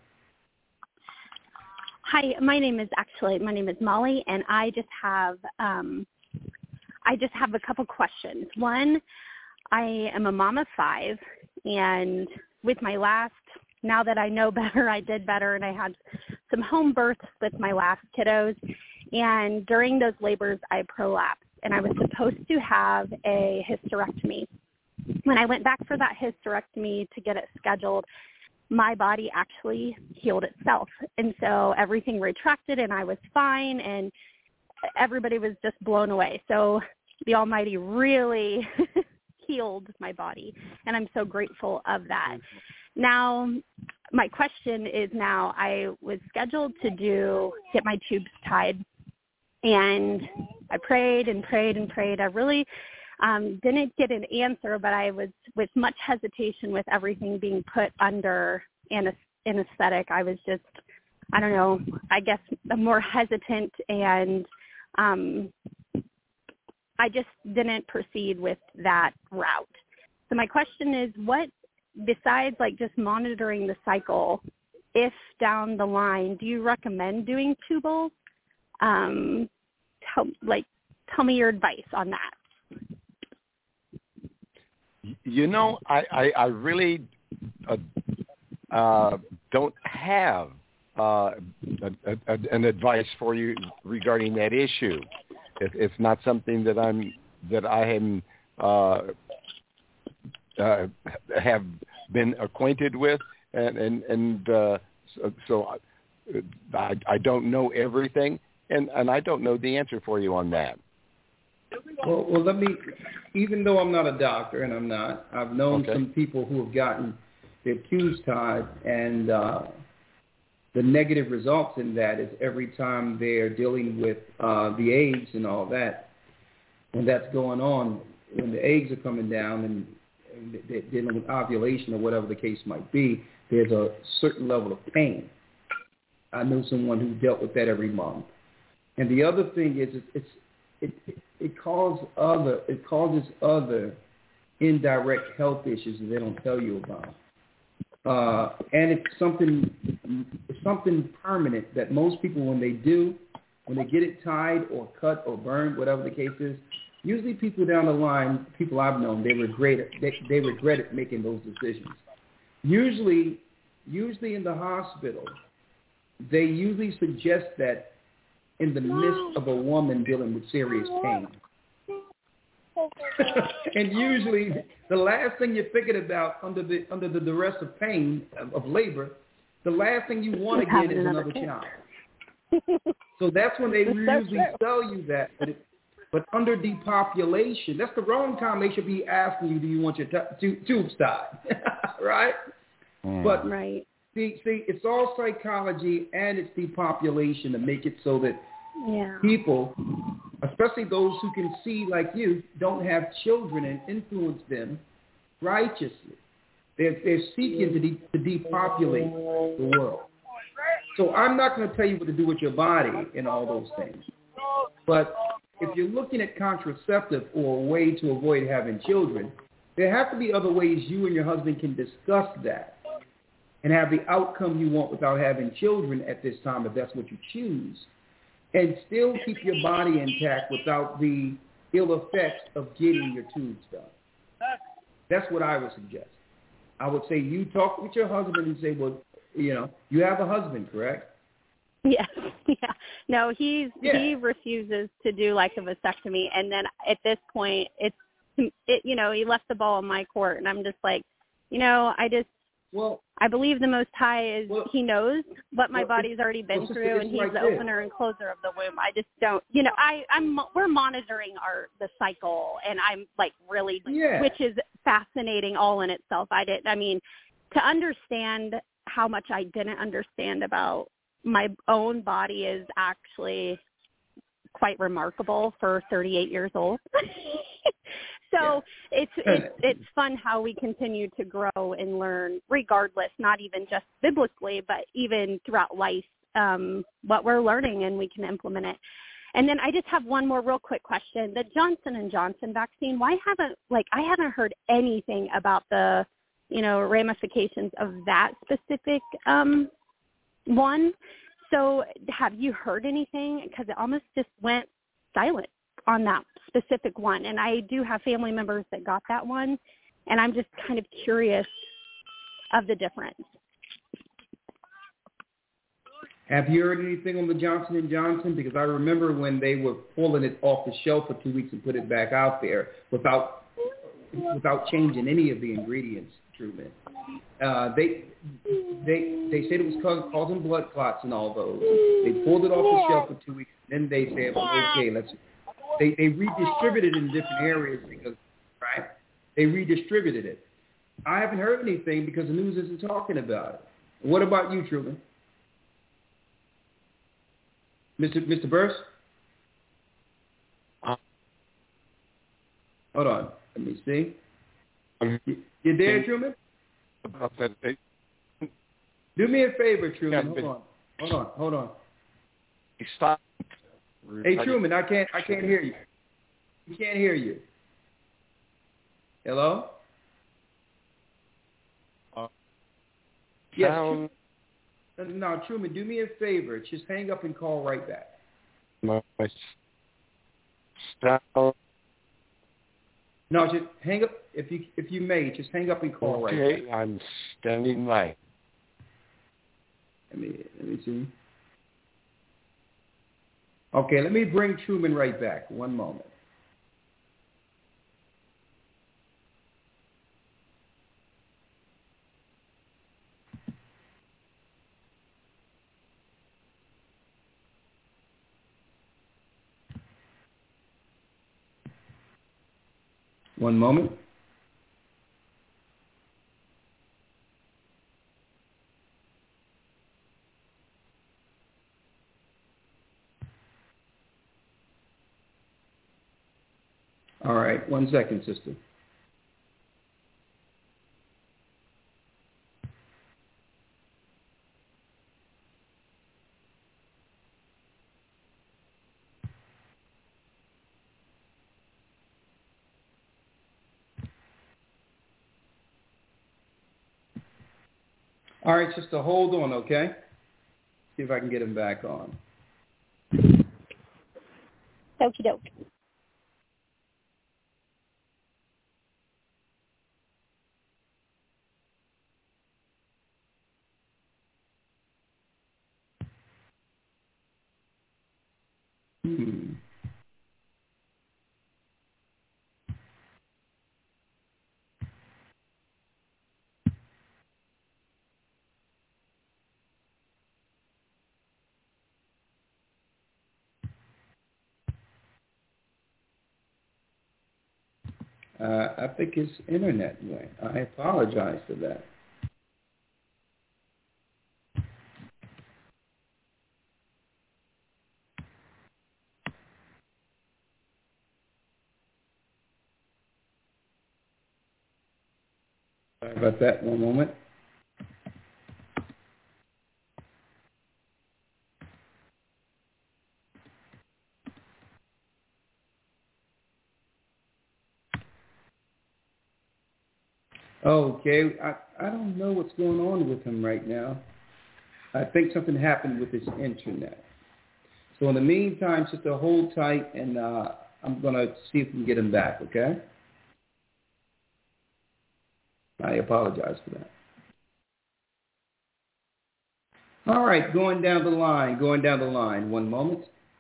Hi, my name is actually, my name is Molly, and I just have, um, I just have a couple questions. One, I am a mom of five, and with my last, now that I know better, I did better, and I had some home births with my last kiddos, and during those labors, I prolapsed, and I was supposed to have a hysterectomy. When I went back for that hysterectomy to get it scheduled, my body actually healed itself. And so everything retracted and I was fine and everybody was just blown away. So the Almighty really healed my body and I'm so grateful of that. Now, my question is now I was scheduled to do, get my tubes tied and I prayed and prayed and prayed. I really Um, didn't get an answer, but I was with much hesitation with everything being put under anesthetic. I was just, I don't know, I guess more hesitant, and um, I just didn't proceed with that route. So my question is, what, besides like just monitoring the cycle, if down the line, do you recommend doing tubal? Um, tell, like, tell me your advice on that. You know, I, I, I really uh, uh, don't have uh, a, a, an advice for you regarding that issue. It, it's not something that I'm that I am uh, uh, have been acquainted with, and and and uh, so, so I, I don't know everything, and, and I don't know the answer for you on that. Well, well, let me. Even though I'm not a doctor, and I'm not, I've known Okay. some people who have gotten their tubes tied, and uh, the negative results in that is every time they're dealing with uh, the eggs and all that, when that's going on, when the eggs are coming down and, and they're dealing with ovulation or whatever the case might be, there's a certain level of pain. I know someone who dealt with that every month. And the other thing is, it's, it's it, it it causes other it causes other indirect health issues that they don't tell you about. Uh, and it's something it's something permanent that most people, when they do, when they get it tied or cut or burned, whatever the case is, usually people down the line, people I've known, they regret it. They, they regret it making those decisions. Usually, usually in the hospital, they usually suggest that in the midst of a woman dealing with serious pain. And usually the last thing you're thinking about under the under the duress of pain, of, of labor, the last thing you want to get is another child. So that's when they usually tell you that. But, it, but under depopulation, that's the wrong time they should be asking you, do you want your t- t- tubes tied? Right? Mm. But right. See, see, it's all psychology and it's depopulation to make it so that yeah. people, especially those who can see like you, don't have children and influence them righteously. They're, they're seeking to, de- to depopulate the world. So I'm not going to tell you what to do with your body and all those things. But if you're looking at contraceptive or a way to avoid having children, there have to be other ways you and your husband can discuss that and have the outcome you want without having children at this time, if that's what you choose, and still keep your body intact without the ill effects of getting your tubes done. That's what I would suggest. I would say you talk with your husband and say, well, you know, you have a husband, correct? Yes. Yeah. No, he's yeah. he refuses to do like a vasectomy, and then at this point, it's it, you know, he left the ball in my court, and I'm just like, you know, I just. Well, I believe the Most High is, well, he knows what my well, body's already been well, through, and he's like the this. opener and closer of the womb. I just don't, you know, I, I'm, we're monitoring our, the cycle, and I'm like really, yeah. which is fascinating all in itself. I did, I mean, to understand how much I didn't understand about my own body is actually quite remarkable for thirty-eight years old. So yeah. it's it's it's fun how we continue to grow and learn, regardless, not even just biblically, but even throughout life, um, what we're learning, and we can implement it. And then I just have one more real quick question: the Johnson and Johnson vaccine. Why haven't like I haven't heard anything about the, you know, ramifications of that specific um, one? So have you heard anything? Because it almost just went silent on that specific one. And I do have family members that got that one, and I'm just kind of curious of the difference. Have you heard anything on the Johnson and Johnson? Because I remember when they were pulling it off the shelf for two weeks and put it back out there without without changing any of the ingredients, Truman. Uh, they they they said it was causing, causing blood clots and all those. They pulled it off the shelf for two weeks. Then they said, well, okay, let's. They they redistributed it in different areas because, right? They redistributed it. I haven't heard anything because the news isn't talking about it. What about you, Truman? Mister Mister Burse? Uh, Hold on. Let me see. You, you there, Truman? About that. They, Do me a favor, Truman. Yeah, hold on. Hold on. Hold on. Stop. Hey, Truman, I can't. I can't hear you. We can't hear you. Hello? Uh, yes. sound, Truman, no, Truman, do me a favor. Just hang up and call right back. My, my sound. No, just hang up. If you if you may, just hang up and call okay, right back. I'm standing by. Let me let me see. Okay, let me bring Truman right back. One moment. One moment. All right, one second, sister. All right, sister, hold on, okay? See if I can get him back on. Okie doke. Hmm. Uh, I think his internet went. I apologize for that. Sorry about that. One moment. Okay, I, I don't know what's going on with him right now. I think something happened with his internet. So in the meantime, just to hold tight, and uh, I'm going to see if we can get him back, okay? I apologize for that. All right, going down the line, going down the line. One moment.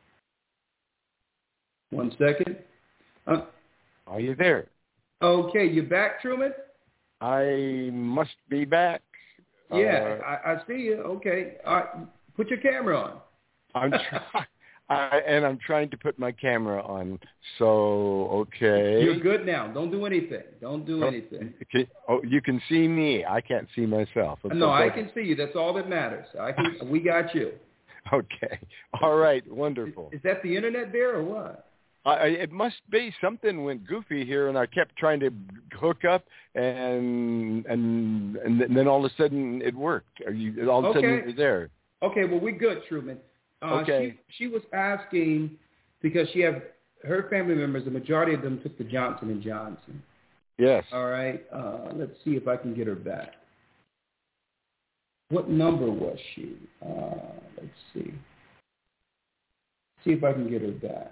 One second. Uh, Are you there? Okay, you back, Truman? I must be back. Yeah, uh, I, I see you. Okay. All right. Put your camera on. I'm trying, I, and I'm trying to put my camera on. So, okay. You're good now. Don't do anything. Don't do oh, anything. Okay. Oh, you can see me. I can't see myself. Okay, no, I can see you. That's all that matters. I can. We got you. Okay. All right. Wonderful. Is, is that the internet there or what? I, it must be. Something went goofy here, and I kept trying to hook up, and and and then all of a sudden it worked. Are you all of a okay. sudden you're there? Okay. Well, we're good, Truman. Uh, okay. She, she was asking because she have her family members. The majority of them took the Johnson and Johnson. Yes. All right. Uh, let's see if I can get her back. What number was she? Uh, let's see. See if I can get her back.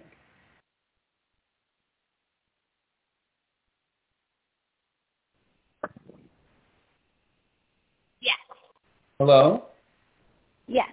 Yes. Hello? Yes.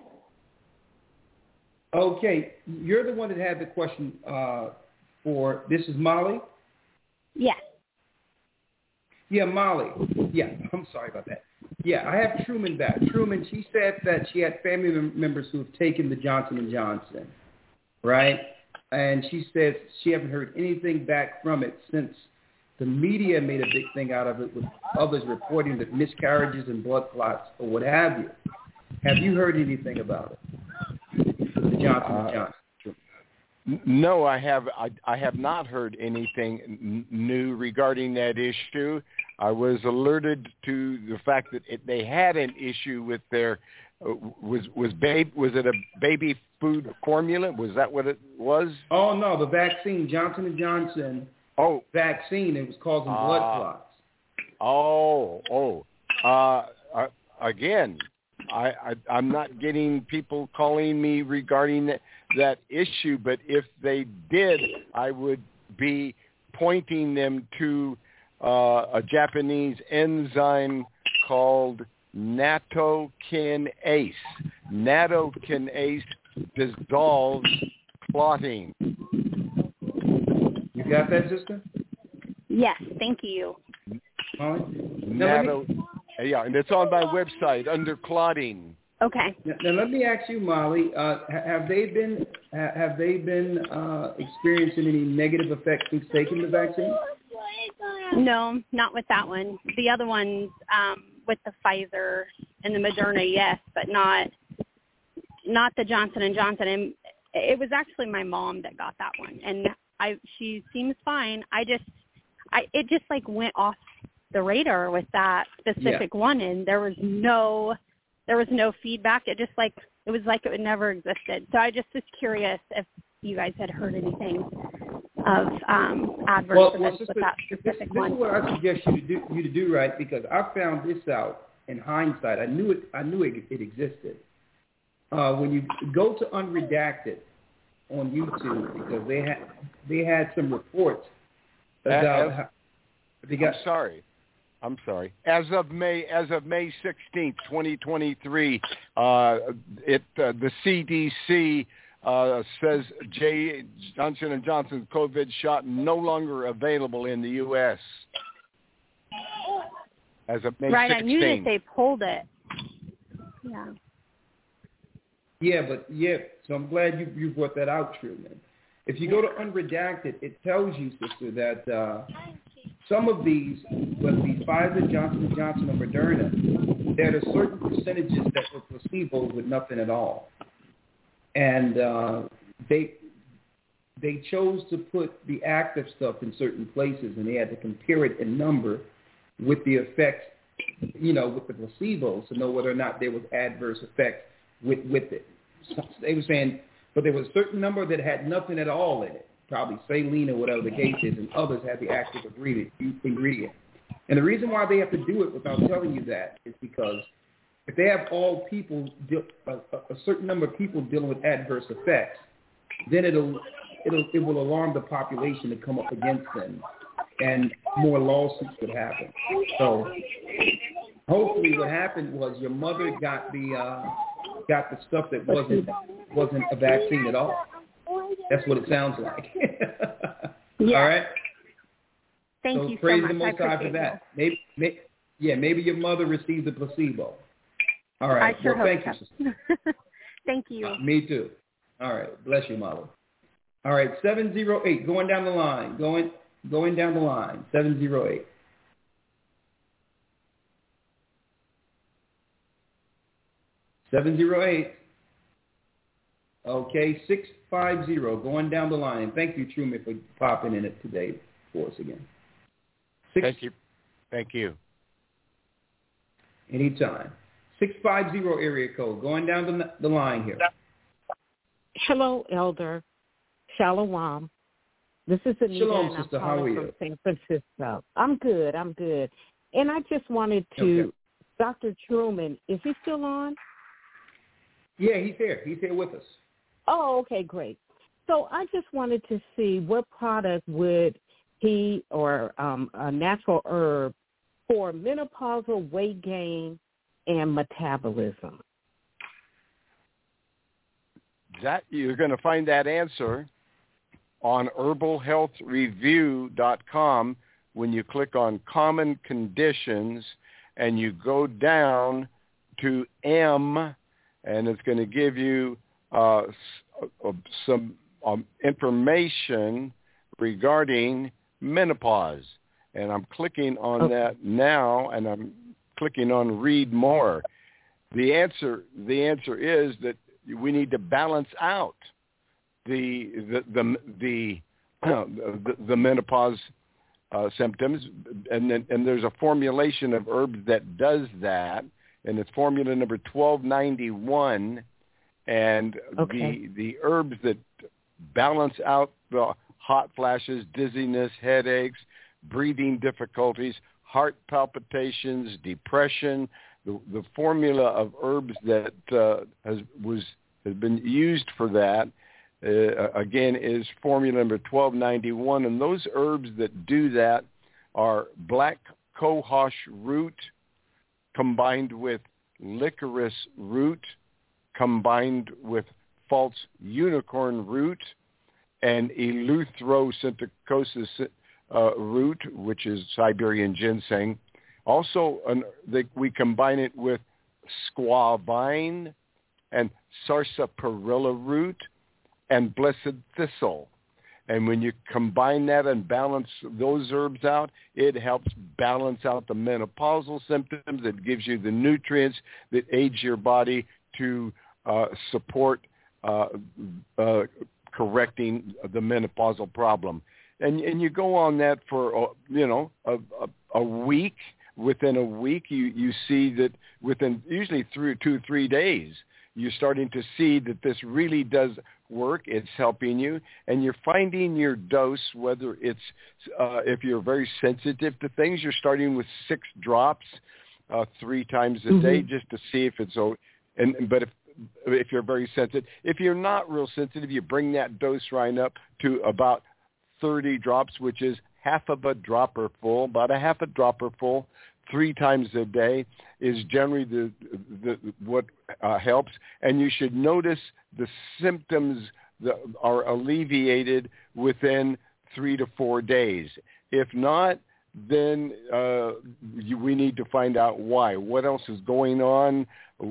Okay, you're the one that had the question uh, for, this is Molly? Yes. Yeah, Molly. Yeah, I'm sorry about that. Yeah, I have Truman back. Truman, she said that she had family mem- members who have taken the Johnson and Johnson, right? And she says she hasn't heard anything back from it since the media made a big thing out of it with others reporting that miscarriages and blood clots or what have you. Have you heard anything about it? The Johnson and Johnson. No, I have. I, I have not heard anything n- new regarding that issue. I was alerted to the fact that it, they had an issue with their uh, was was babe was it a baby food formula? Was that what it was? Oh no, the vaccine Johnson and Johnson. Oh, vaccine. It was causing uh, blood clots. Oh, oh. Uh, uh, again, I, I I'm not getting people calling me regarding that. that issue, but if they did, I would be pointing them to uh, a Japanese enzyme called nattokinase. Nattokinase dissolves clotting. You got that, sister? Yes, thank you. Molly? Nano, yeah, and it's on my website under clotting. Okay. Now, now let me ask you, Molly. Uh, have they been have they been uh, experiencing any negative effects since taking the vaccine? No, not with that one. The other ones, um, with the Pfizer and the Moderna, yes, but not not the Johnson and Johnson. And it was actually my mom that got that one, and I she seems fine. I just I it just like went off the radar with that specific yeah. one, and there was no there was no feedback. It just like it was like it never existed. So I just was curious if you guys had heard anything of um, adverse well, events well, with that specific this, one. This is what I suggest you to do. You to do right because I found this out in hindsight. I knew it. I knew it, it existed. Uh, when you go to Unredacted on YouTube, because they had they had some reports about. As, how, they got, I'm sorry. I'm sorry. As of May, as of May sixteenth, twenty twenty-three, uh, it uh, the C D C uh, says J. Johnson and Johnson COVID shot no longer available in the U S As of May right, sixteenth. I knew that they pulled it. Yeah. Yeah, but yeah. So I'm glad you you brought that out, Truman. If you go to Unredacted, it tells you, sister, that uh, some of these, whether these Pfizer, Johnson and Johnson, or Moderna, there are certain percentages that were placebos with nothing at all, and uh, they they chose to put the active stuff in certain places, and they had to compare it in number with the effects, you know, with the placebos to know whether or not there was adverse effects with with it. So they were saying, but there was a certain number that had nothing at all in it, probably saline or whatever the case is, and others had the active ingredient. And the reason why they have to do it without telling you that is because if they have all people, a, a certain number of people dealing with adverse effects, then it'll it'll it will alarm the population to come up against them, and more lawsuits would happen. So hopefully, what happened was your mother got the uh, got the stuff that wasn't wasn't a vaccine at all. That's what it sounds like. Yeah. All right. Thank so you praise so much. the Most High for that. Maybe, maybe, yeah, maybe your mother received a placebo. All right. I sure well, hope thank so. you, sister. Thank you. Uh, me too. All right. Bless you, Molly. All right. seven zero eight. Going down the line. Going going down the line. seven zero eight. seven zero eight. Okay, six five zero, going down the line. Thank you, Truman, for popping in it today for us again. Six, Thank you. Thank you. Anytime. six five zero area code, going down the, the line here. Hello, Elder. Shalom. This is Anita, Shalom, and I'm sister. How are calling you? from San Francisco. I'm good. I'm good. And I just wanted to, Okay. Doctor Truman, is he still on? Yeah, he's here. He's here with us. Oh, okay, great. So I just wanted to see what product would he or um, a natural herb for menopausal weight gain and metabolism. That you're going to find that answer on herbal health review dot com when you click on common conditions and you go down to M, and it's going to give you uh, some um, information regarding menopause. And I'm clicking on okay. that now, and I'm clicking on read more. The answer, the answer is that we need to balance out the the the the, uh, the, the menopause uh, symptoms, and then, and there's a formulation of herbs that does that, and it's formula number twelve ninety-one, and okay. the the herbs that balance out the hot flashes, dizziness, headaches, breathing difficulties, heart palpitations, depression. The, the formula of herbs that uh, has was has been used for that uh, again is formula number twelve ninety-one, and those herbs that do that are black cohosh root combined with licorice root combined with false unicorn root and Eleutherosynthicosis uh, root, which is Siberian ginseng. Also, an, they, we combine it with squavine and sarsaparilla root and blessed thistle. And when you combine that and balance those herbs out, it helps balance out the menopausal symptoms. It gives you the nutrients that aids your body to uh, support uh, uh, correcting the menopausal problem. And, and you go on that for, uh, you know, a, a, a week. Within a week, you, you see that within usually three, two, three days, you're starting to see that this really does work. It's helping you, and you're finding your dose, whether it's, uh, if you're very sensitive to things, you're starting with six drops uh, three times a mm-hmm. day just to see if it's, and but if, if you're very sensitive. If you're not real sensitive, you bring that dose right up to about thirty drops, which is half of a dropper full, about a half a dropper full, three times a day is generally the, the what uh, helps. And you should notice the symptoms that are alleviated within three to four days. If not, then uh, you, we need to find out why. What else is going on?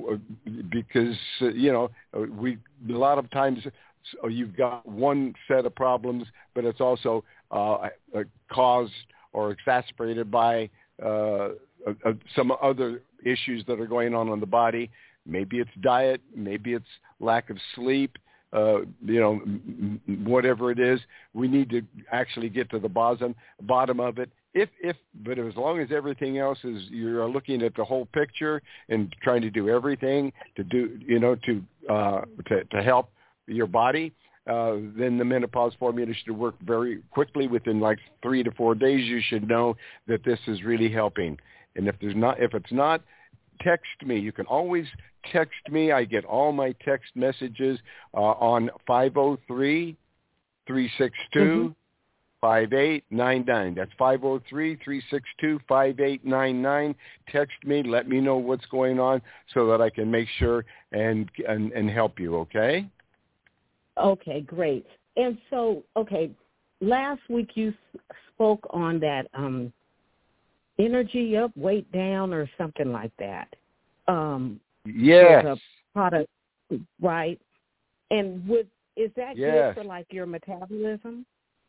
Because, uh, you know, we a lot of times so you've got one set of problems, but it's also uh, caused or exacerbated by uh, uh, some other issues that are going on in the body. Maybe it's diet, maybe it's lack of sleep, uh, you know, m- m- whatever it is. We need to actually get to the bottom bottom of it. If, if, but as long as everything else is, you're looking at the whole picture and trying to do everything to do, you know, to uh, to, to help your body, uh, then the menopause formula should work very quickly. Within like three to four days, you should know that this is really helping. And if there's not, if it's not, text me. You can always text me. I get all my text messages uh, on five oh three, three six two, five eight nine nine. That's five oh three, three six two, five eight nine nine. Text me. Let me know what's going on so that I can make sure and and, and help you, okay? Okay, great. And so, okay, last week you spoke on that um, energy up, weight down, or something like that. Um, yes. A product, right? And would is that yes. good for like your metabolism?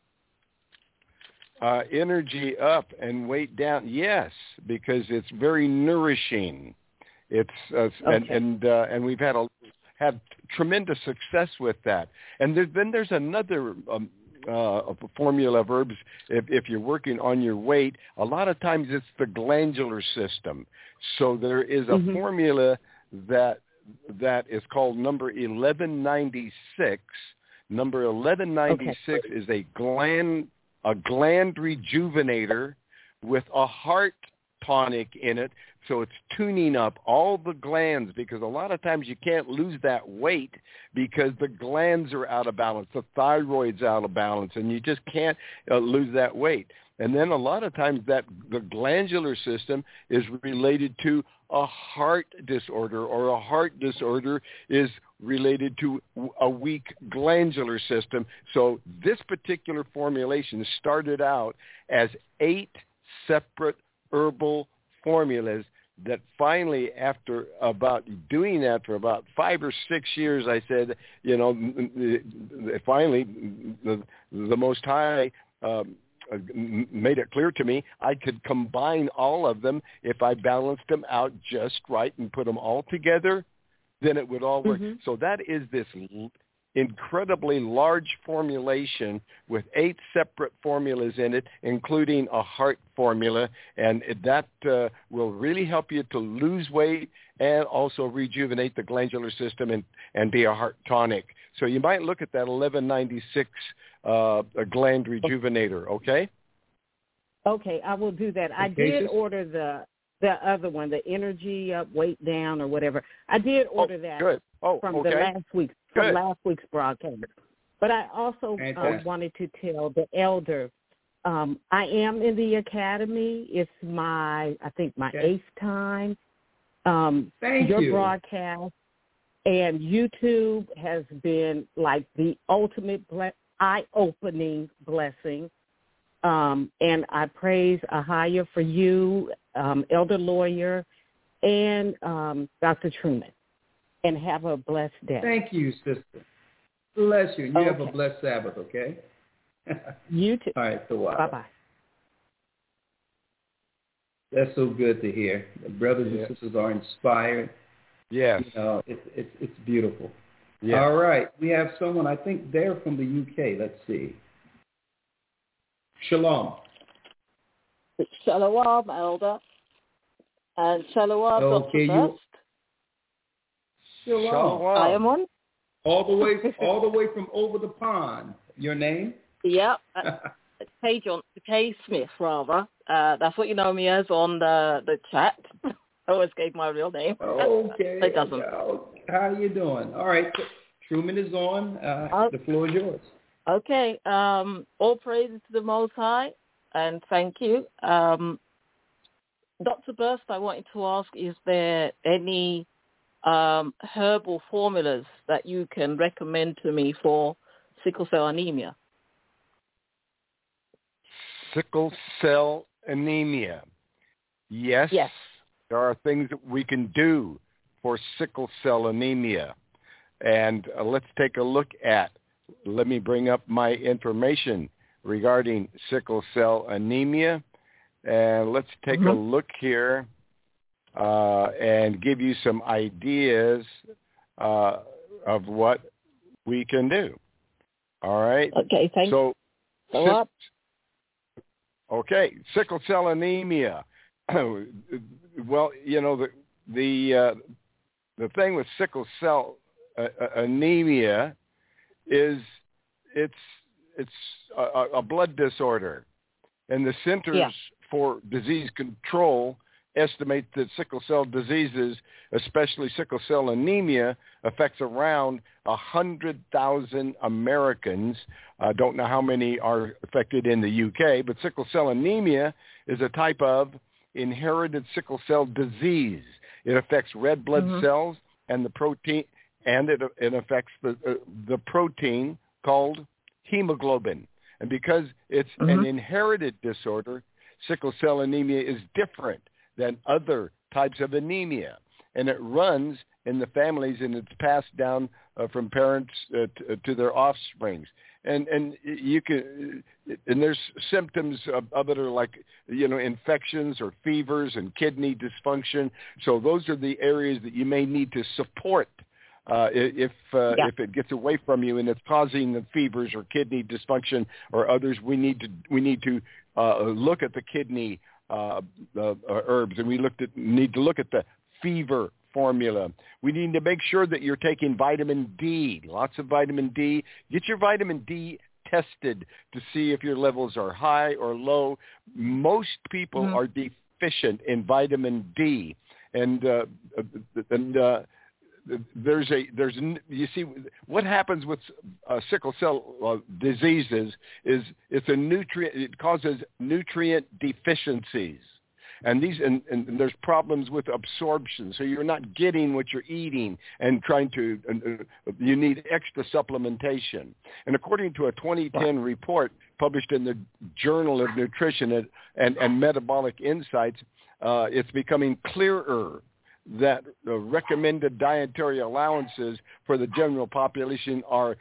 Uh, energy up and weight down, yes, because it's very nourishing. It's uh, okay. and and uh, and we've had a had tremendous success with that. And there, then there's another um, uh, formula of herbs. If, if you're working on your weight, a lot of times it's the glandular system. So there is a mm-hmm. formula that that is called number eleven ninety-six. Number eleven ninety-six okay. is a gland a gland rejuvenator with a heart tonic in it. So it's tuning up all the glands, because a lot of times you can't lose that weight because the glands are out of balance, the thyroid's out of balance, and you just can't uh, lose that weight. And then a lot of times that the glandular system is related to a heart disorder, or a heart disorder is related to a weak glandular system. So this particular formulation started out as eight separate herbal formulas that finally, after about doing that for about five or six years, I said, you know, finally the, the Most High um, made it clear to me I could combine all of them if I balanced them out just right and put them all together, then it would all work. Mm-hmm. So that is this incredibly large formulation with eight separate formulas in it, including a heart formula, and that uh, will really help you to lose weight and also rejuvenate the glandular system and, and be a heart tonic. So you might look at that eleven ninety-six uh, gland rejuvenator, okay? Okay, I will do that. I okay, did order the the other one, the energy up, weight down, or whatever. I did order oh, that good. Oh, from okay. the last week, from good. last week's broadcast. But I also uh, wanted to tell the elder, um, I am in the academy. It's my, I think, my okay. eighth time. Um, Thank your you. broadcast and YouTube has been like the ultimate ble- eye-opening blessing. Um, and I praise Ahaya for you, um, Elder Lawyer, and um, Doctor Truman. And have a blessed day. Thank you, sister. Bless you. And you Okay. have a blessed Sabbath, okay? You too. All right, so what? Bye-bye. That's so good to hear. The brothers Yeah. and sisters are inspired. Yes. You know, it's it's it's beautiful. Yes. All right, we have someone. I think they're from the U K. Let's see. Shalom. Shalom, Elder. And Shalom, Okay, Doctor you. Best. Shalom. Shalom. I am on. All the way, all the way from over the pond. Your name? Yep. uh, Kay John, Kay Smith, rather. Uh, that's what you know me as on the the chat. I always gave my real name. Okay. It doesn't. How you doing? All right. Truman is on. Uh, Uh, the floor is yours. Okay. Um, all praises to the Most High, and thank you. Um, Doctor Burst, I wanted to ask, is there any um, herbal formulas that you can recommend to me for sickle cell anemia? Sickle cell anemia. Yes. Yes. There are things that we can do for sickle cell anemia. And uh, let's take a look at, let me bring up my information regarding sickle cell anemia. And let's take mm-hmm. a look here uh, and give you some ideas uh, of what we can do. All right? Okay, thank so, you. Go up. Okay, sickle cell anemia. Well, you know, the the uh, the thing with sickle cell uh, anemia is it's it's a, a blood disorder, and the Centers yeah. for Disease Control estimate that sickle cell diseases, especially sickle cell anemia, affects around one hundred thousand Americans. I don't know how many are affected in the U K, but sickle cell anemia is a type of inherited sickle cell disease. It affects red blood mm-hmm. cells and the protein, and it, it affects the, uh, the protein called hemoglobin. And because it's mm-hmm. an inherited disorder, sickle cell anemia is different than other types of anemia. And it runs in the families, and it's passed down uh, from parents uh, to, to their offsprings. And and you can, and there's symptoms of, of it are like, you know, infections or fevers and kidney dysfunction. So those are the areas that you may need to support uh, if uh, yeah. if it gets away from you and it's causing the fevers or kidney dysfunction or others. We need to we need to uh, look at the kidney uh, uh, herbs, and we looked at need to look at the fever formula. We need to make sure that you're taking vitamin D, lots of vitamin D. Get your vitamin D tested to see if your levels are high or low. Most people mm-hmm. are deficient in vitamin D, and uh, and uh, there's a there's you see what happens with uh, sickle cell uh, diseases is it's a nutrient it causes nutrient deficiencies. And these and, and there's problems with absorption, so you're not getting what you're eating, and trying to uh, you need extra supplementation. And according to a twenty ten report published in the Journal of Nutrition and and, and Metabolic Insights, uh, it's becoming clearer that the recommended dietary allowances for the general population are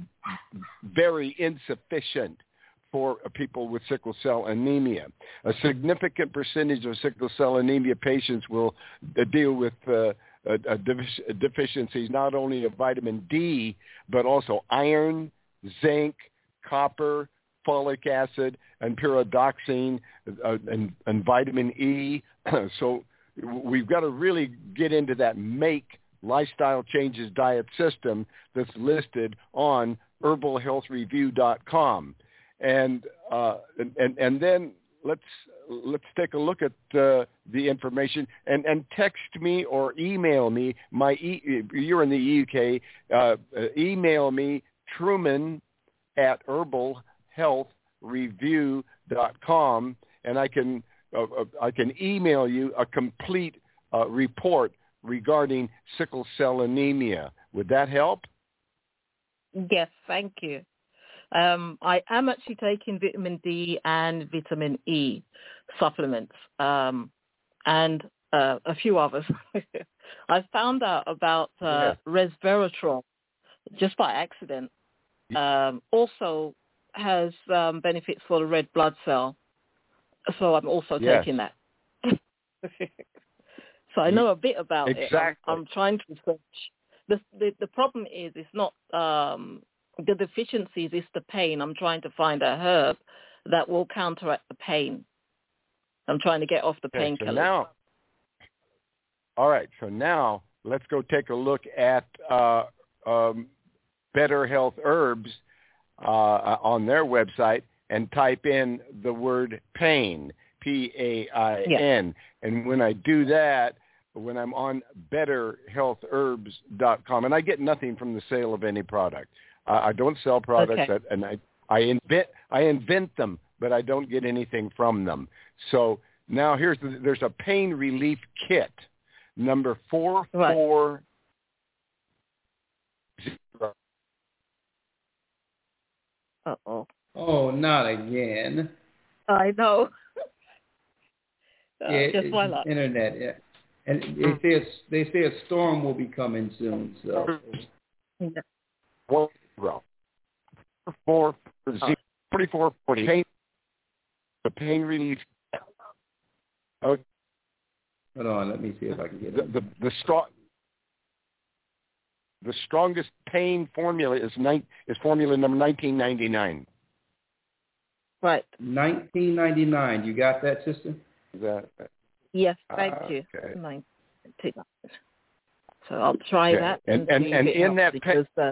very insufficient for people with sickle cell anemia. A significant percentage of sickle cell anemia patients will uh, deal with uh, uh, defic- deficiencies not only of vitamin D, but also iron, zinc, copper, folic acid, and pyridoxine, uh, and, and vitamin E. So we've got to really get into that make lifestyle changes diet system that's listed on herbal health review dot com. And, uh, and and then let's let's take a look at uh, the information and, and text me or email me. My e- you're in the U K. Uh, email me Truman at herbal health review dot com, and I can uh, I can email you a complete uh, report regarding sickle cell anemia. Would that help? Yes, thank you. Um, I am actually taking vitamin D and vitamin E supplements um, and uh, a few others. I found out about uh, yeah. resveratrol just by accident. Um, also has um, benefits for the red blood cell. So I'm also yes. taking that. So I know a bit about exactly. it. I'm, I'm trying to research. The, the the problem is it's not um, the deficiencies, it's the pain. I'm trying to find a herb that will counteract the pain. I'm trying to get off the okay, painkillers. So now, all right, so now let's go take a look at uh, um, Better Health Herbs uh, on their website and type in the word pain, P A I N. Yeah. And when I do that, when I'm on better health herbs dot com, and I get nothing from the sale of any product. Uh, I don't sell products, okay. that, and I, I invent I invent them, but I don't get anything from them. So now here's the, there's a pain relief kit, number four right. four zero. Uh oh. Oh, not again. I know. uh, yeah, just why not? Internet. Yeah. And they say a, they say a storm will be coming soon. So. Four zero. Four zero. Forty-four forty. Pain. The pain relief. Okay. Hold on. Let me see if I can get it. The the, the strong. The strongest pain formula is nine, is formula number nineteen ninety-nine. Right. nineteen ninety-nine. You got that, sister? Is that? Yes, thank uh, you. Okay. Nine, so I'll try okay. that. And and, and, and in that because, uh,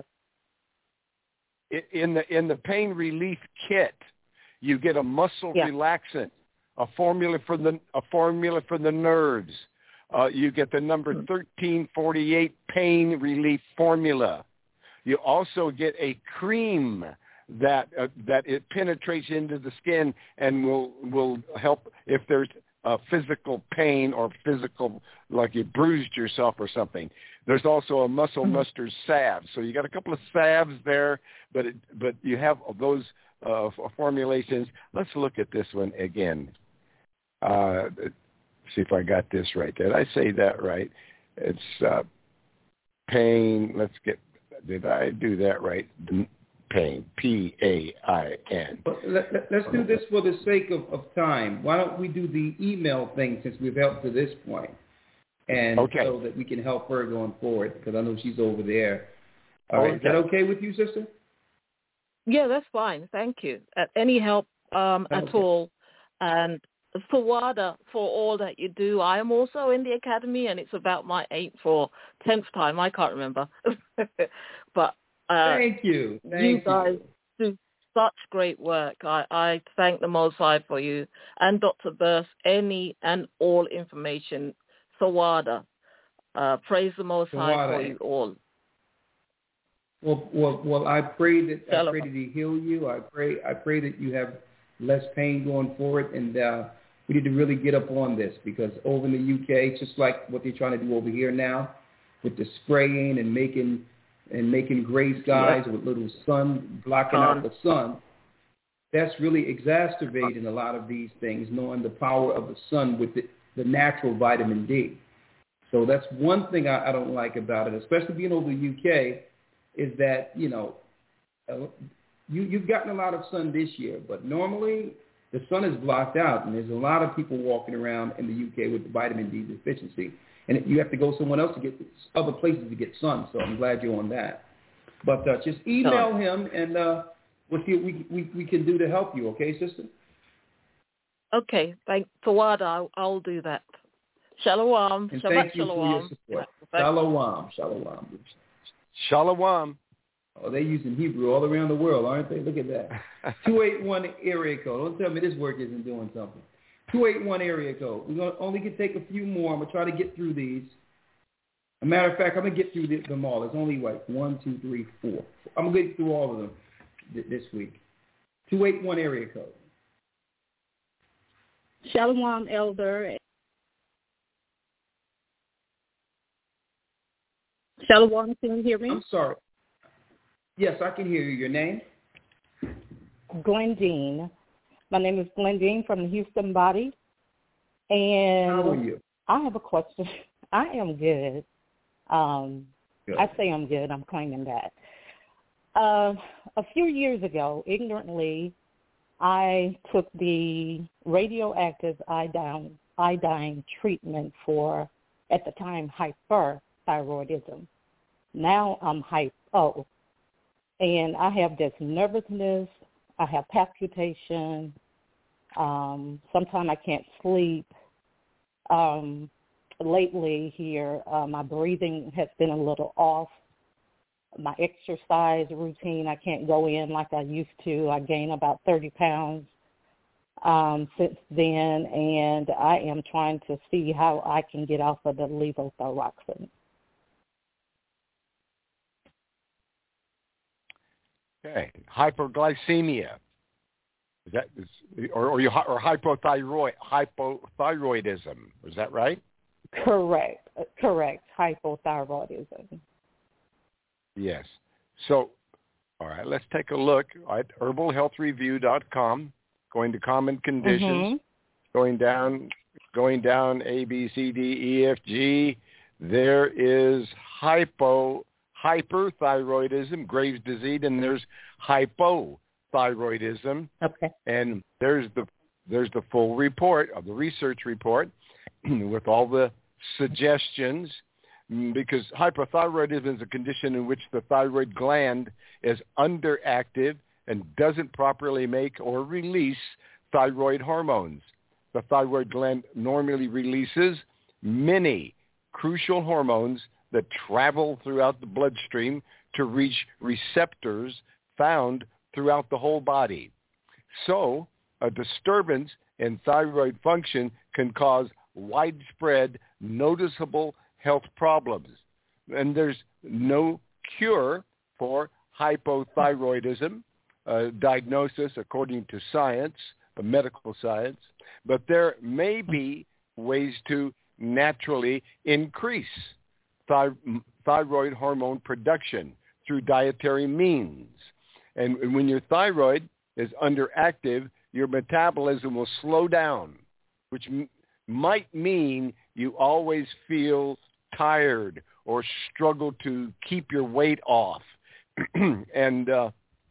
in the in the pain relief kit, you get a muscle yeah. relaxant, a formula for the a formula for the nerves. Uh, you get the number thirteen forty-eight pain relief formula. You also get a cream that uh, that it penetrates into the skin and will will help if there's uh, physical pain or physical, like you bruised yourself or something. There's also a muscle mm-hmm. muster salve. So you got a couple of salves there, but it, but you have those uh, formulations. Let's look at this one again. Uh, see if I got this right. Did I say that right? It's uh, pain. Let's get. Did I do that right? Pain. P A I N. Let, let, let's do this for the sake of, of time. Why don't we do the email thing since we've helped to this point, and okay. so that we can help her going forward because I know she's over there. All okay. right. Is that okay with you, sister? Yeah, that's fine. Thank you. Uh, any help um, okay. at all? And for WADA, for all that you do, I am also in the academy, and it's about my eighth or tenth time. I can't remember. But uh, thank you. Thank you guys you. do such great work. I, I thank the Most High for you and Doctor Burst. Any and all information for WADA. Uh, praise the Most High Sawada. for you all. Well, well, well. I pray that Shalom. I pray that He heal you. I pray, I pray that you have less pain going forward, and uh, we need to really get up on this because over in the U K, it's just like what they're trying to do over here now, with the spraying and making and making gray skies yep. with little sun blocking um, out the sun. That's really exacerbating a lot of these things, knowing the power of the sun with the, the natural vitamin D. So that's one thing I, I don't like about it, especially being over the U K, is that, you know, uh, you, you've gotten a lot of sun this year, but normally the sun is blocked out, and there's a lot of people walking around in the U K with vitamin D deficiency, and you have to go somewhere else to get other places to get sun. So I'm glad you're on that. But uh, just email him, and uh, we'll see what we, we we can do to help you. Okay, sister? Okay. Thank Fawad. I'll, I'll do that. Shalom. And Shabbat thank you shalom. for your support. Shalom. Shalom. Shalom. Oh, they're using Hebrew all around the world, aren't they? Look at that. two eight one area code. Don't tell me this work isn't doing something. two eight one area code. We're gonna only can take a few more. I'm gonna try to get through these. As a matter of fact, I'm gonna get through them all. It's only like one, two, three, four. I'm gonna get through all of them this week. two eight one area code. Shalom, Elder. Shalom, can you hear me? I'm sorry. Yes, I can hear you. Your name? Glendine. My name is Glendine from the Houston Body. And how are you? I have a question. I am good. Um, good. I say I'm good. I'm claiming that. Uh, a few years ago, ignorantly, I took the radioactive iodine, iodine treatment for, at the time, hyperthyroidism. Now I'm hypo. And I have this nervousness. I have palpitation. Um, sometimes I can't sleep. Um, lately here, uh, my breathing has been a little off. My exercise routine, I can't go in like I used to. I gained about thirty pounds um, since then, and I am trying to see how I can get off of the levothyroxine. Okay, hyperglycemia. Is that is, or or, you, or hypothyroid hypothyroidism? Is that right? Correct. Correct. Hypothyroidism. Yes. So, all right, let's take a look at herbal health review dot com, going to common conditions, mm-hmm. going down, going down A, B, C, D, E, F, G. There is hypo, hyperthyroidism, Graves' disease, and there's hypothyroidism. Okay. And there's the there's the full report of the research report with all the suggestions. Because hypothyroidism is a condition in which the thyroid gland is underactive and doesn't properly make or release thyroid hormones. The thyroid gland normally releases many crucial hormones that travel throughout the bloodstream to reach receptors found throughout the whole body. So a disturbance in thyroid function can cause widespread, noticeable health problems. And there's no cure for hypothyroidism, uh, diagnosis according to science, uh, medical science, but there may be ways to naturally increase thy- thyroid hormone production through dietary means. And, and when your thyroid is underactive, your metabolism will slow down, which m- might mean you always feel tired or struggle to keep your weight off. And uh,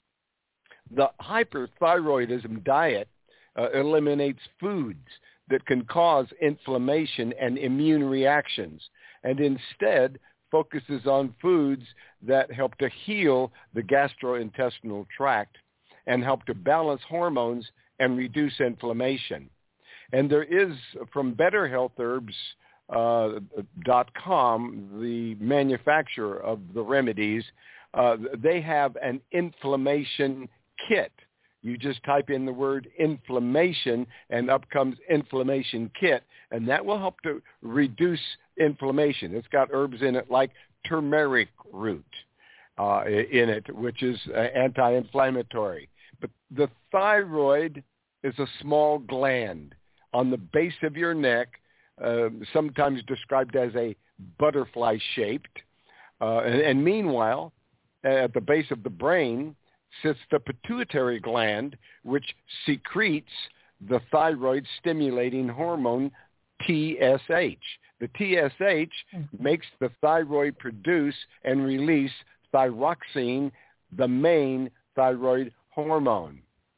the hyperthyroidism diet uh, eliminates foods that can cause inflammation and immune reactions, and instead focuses on foods that help to heal the gastrointestinal tract and help to balance hormones and reduce inflammation. And there is, from Better Health Herbs, Uh, dot com, the manufacturer of the remedies, uh, they have an inflammation kit. You just type in the word inflammation and up comes inflammation kit, and that will help to reduce inflammation. It's got herbs in it like turmeric root uh, in it, which is uh, anti-inflammatory. But the thyroid is a small gland on the base of your neck, Uh, sometimes described as a butterfly-shaped. Uh, and, and meanwhile, at the base of the brain sits the pituitary gland, which secretes the thyroid-stimulating hormone T S H. The T S H mm-hmm. makes the thyroid produce and release thyroxine, the main thyroid hormone.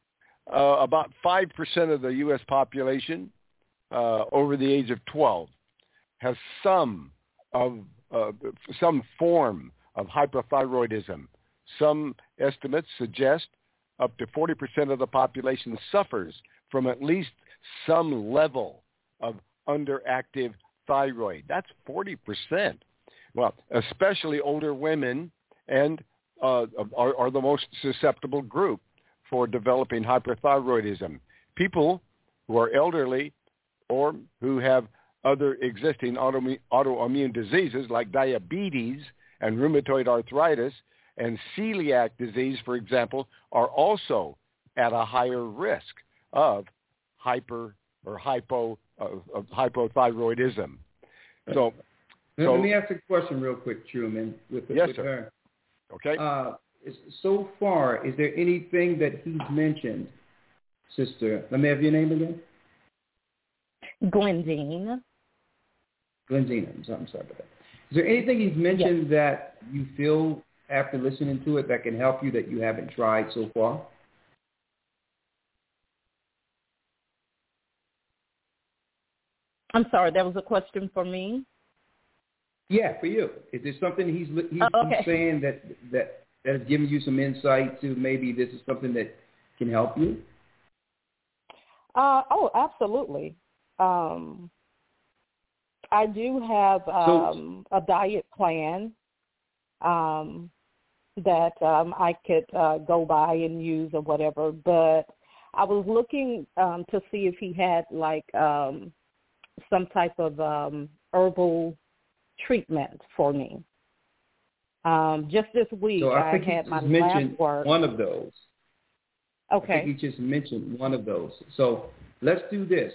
Uh, about five percent of the U S population Uh, over the age of twelve has some of uh, some form of hypothyroidism. Some estimates suggest up to forty percent of the population suffers from at least some level of underactive thyroid. That's forty percent. Well, especially older women and uh, are, are the most susceptible group for developing hyperthyroidism. People who are elderly or who have other existing autoimmune, autoimmune diseases like diabetes and rheumatoid arthritis and celiac disease, for example, are also at a higher risk of hyper or hypo uh, of hypothyroidism. So, let, so let me ask a question real quick, Truman. With, the, yes, with sir. her. Okay. Uh, is, so far, is there anything that he's mentioned, sister? Let me have your name again. Glendine. Glendine, I'm sorry, I'm sorry about that. Is there anything he's mentioned yes. that you feel after listening to it that can help you that you haven't tried so far? I'm sorry, that was a question for me? Yeah, for you. Is there something he's, he's, oh, okay. he's saying that, that, that has given you some insight to maybe this is something that can help you? Uh, oh, absolutely. Um, I do have um, so, a diet plan um, that um, I could uh, go by and use or whatever, but I was looking um, to see if he had like um, some type of um, herbal treatment for me. Um, just this week, so I, think I had he my just mentioned lab work. One of those. Okay. I think he just mentioned one of those. So let's do this.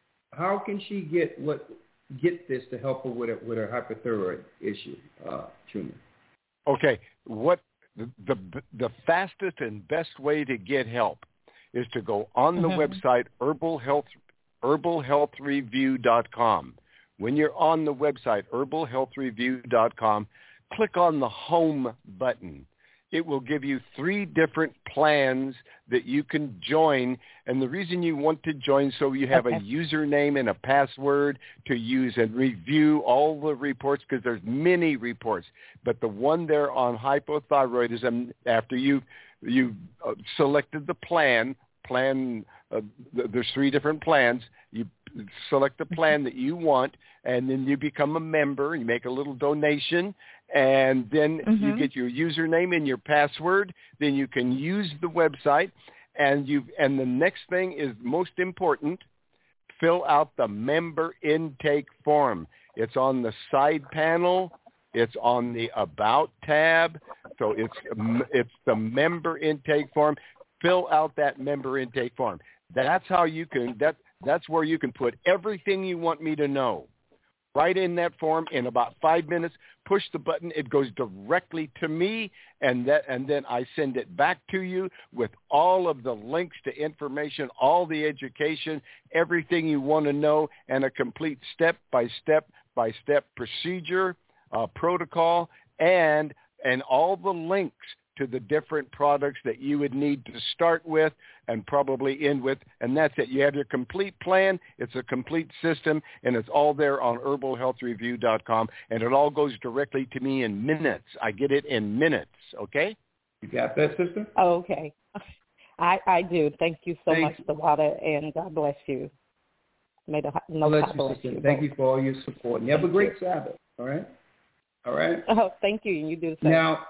How can she get what get this to help her with her, with her hypothyroid issue, uh, Truman? Okay, what the, the the fastest and best way to get help is to go on the mm-hmm. website herbal health herbal health review dot com. When you're on the website herbal health review dot com, click on the home button. It will give you three different plans that you can join. And the reason you want to join so you have okay. a username and a password to use and review all the reports, because there's many reports. But the one there on hypothyroidism, after you you uh, selected the plan, plan uh, there's three different plans. You select the plan that you want, and then you become a member. You make a little donation, and then mm-hmm. you get your username and your password. Then you can use the website, and you and the next thing is most important. Fill out the member intake form. It's on the side panel. It's on the About tab. So it's it's the member intake form. Fill out that member intake form. That's how you can. That that's where you can put everything you want me to know. Right in that form in about five minutes. Push the button. It goes directly to me, and that and then I send it back to you with all of the links to information, all the education, everything you want to know, and a complete step by step by step procedure, uh, protocol, and and all the links to the different products that you would need to start with and probably end with, and that's it. You have your complete plan. It's a complete system, and it's all there on herbal health review dot com, and it all goes directly to me in minutes. I get it in minutes, okay? You got that, sister? Oh, okay. I, I do. Thank you so Thanks. much, Dawada, and God bless you. May the no bless God you, bless sister. you. Thank you for all your support. And you have thank a great you. Sabbath, all right? All right? Oh, thank you, and you do the same. Now,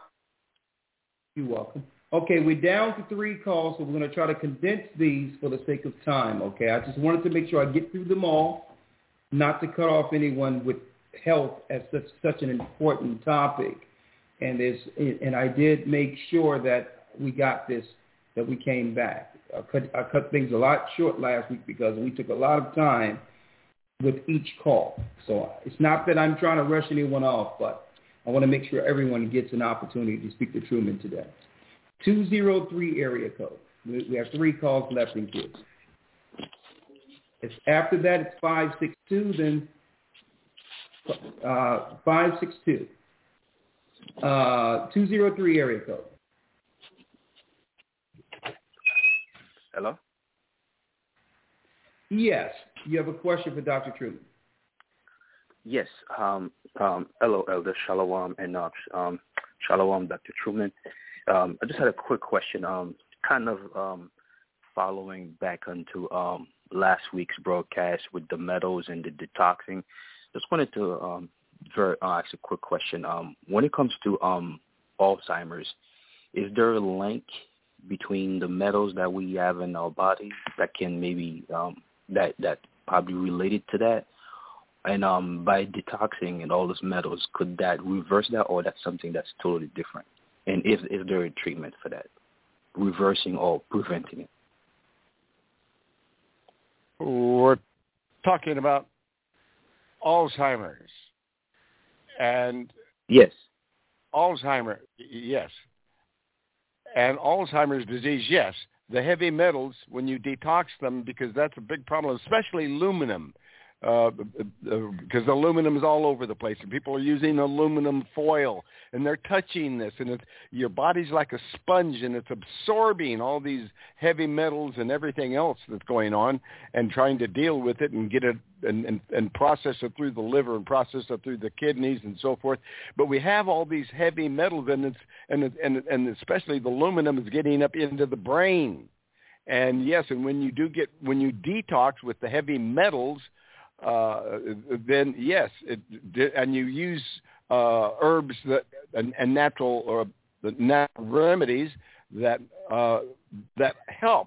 you're welcome. Okay, we're down to three calls, so we're going to try to condense these for the sake of time, okay? I just wanted to make sure I get through them all, not to cut off anyone with health as such, such an important topic. And there's, and I did make sure that we got this, that we came back. I cut, I cut things a lot short last week because we took a lot of time with each call. So it's not that I'm trying to rush anyone off, but I want to make sure everyone gets an opportunity to speak to Truman today. two zero three area code. We have three calls left in queue. It's after that, it's five six two, then uh, five six two. Uh, two zero three area code. Hello? Yes. You have a question for Doctor Truman. Yes. Um, um, hello, Elder Shalom, and uh, um, Shalom, Doctor Truman. Um, I just had a quick question, um, kind of um, following back onto um, last week's broadcast with the metals and the detoxing. Just wanted to um, very, uh, ask a quick question. Um, when it comes to um, Alzheimer's, is there a link between the metals that we have in our body that can maybe um, that that probably related to that? And um, by detoxing and all those metals, could that reverse that, or that's something that's totally different? And is, is there a treatment for that, reversing or preventing it? We're talking about Alzheimer's. And yes, Alzheimer's, yes. and Alzheimer's disease, yes, the heavy metals, when you detox them, because that's a big problem, especially aluminum, uh, because aluminum is all over the place, and people are using aluminum foil, and they're touching this, and it's, your body's like a sponge, and it's absorbing all these heavy metals and everything else that's going on, and trying to deal with it and get it and, and, and process it through the liver and process it through the kidneys and so forth. But we have all these heavy metals, and it's and it, and and especially the aluminum is getting up into the brain. And yes, and when you do get when you detox with the heavy metals, uh, then yes, it, and you use uh, herbs that and, and natural or the natural remedies that uh, that help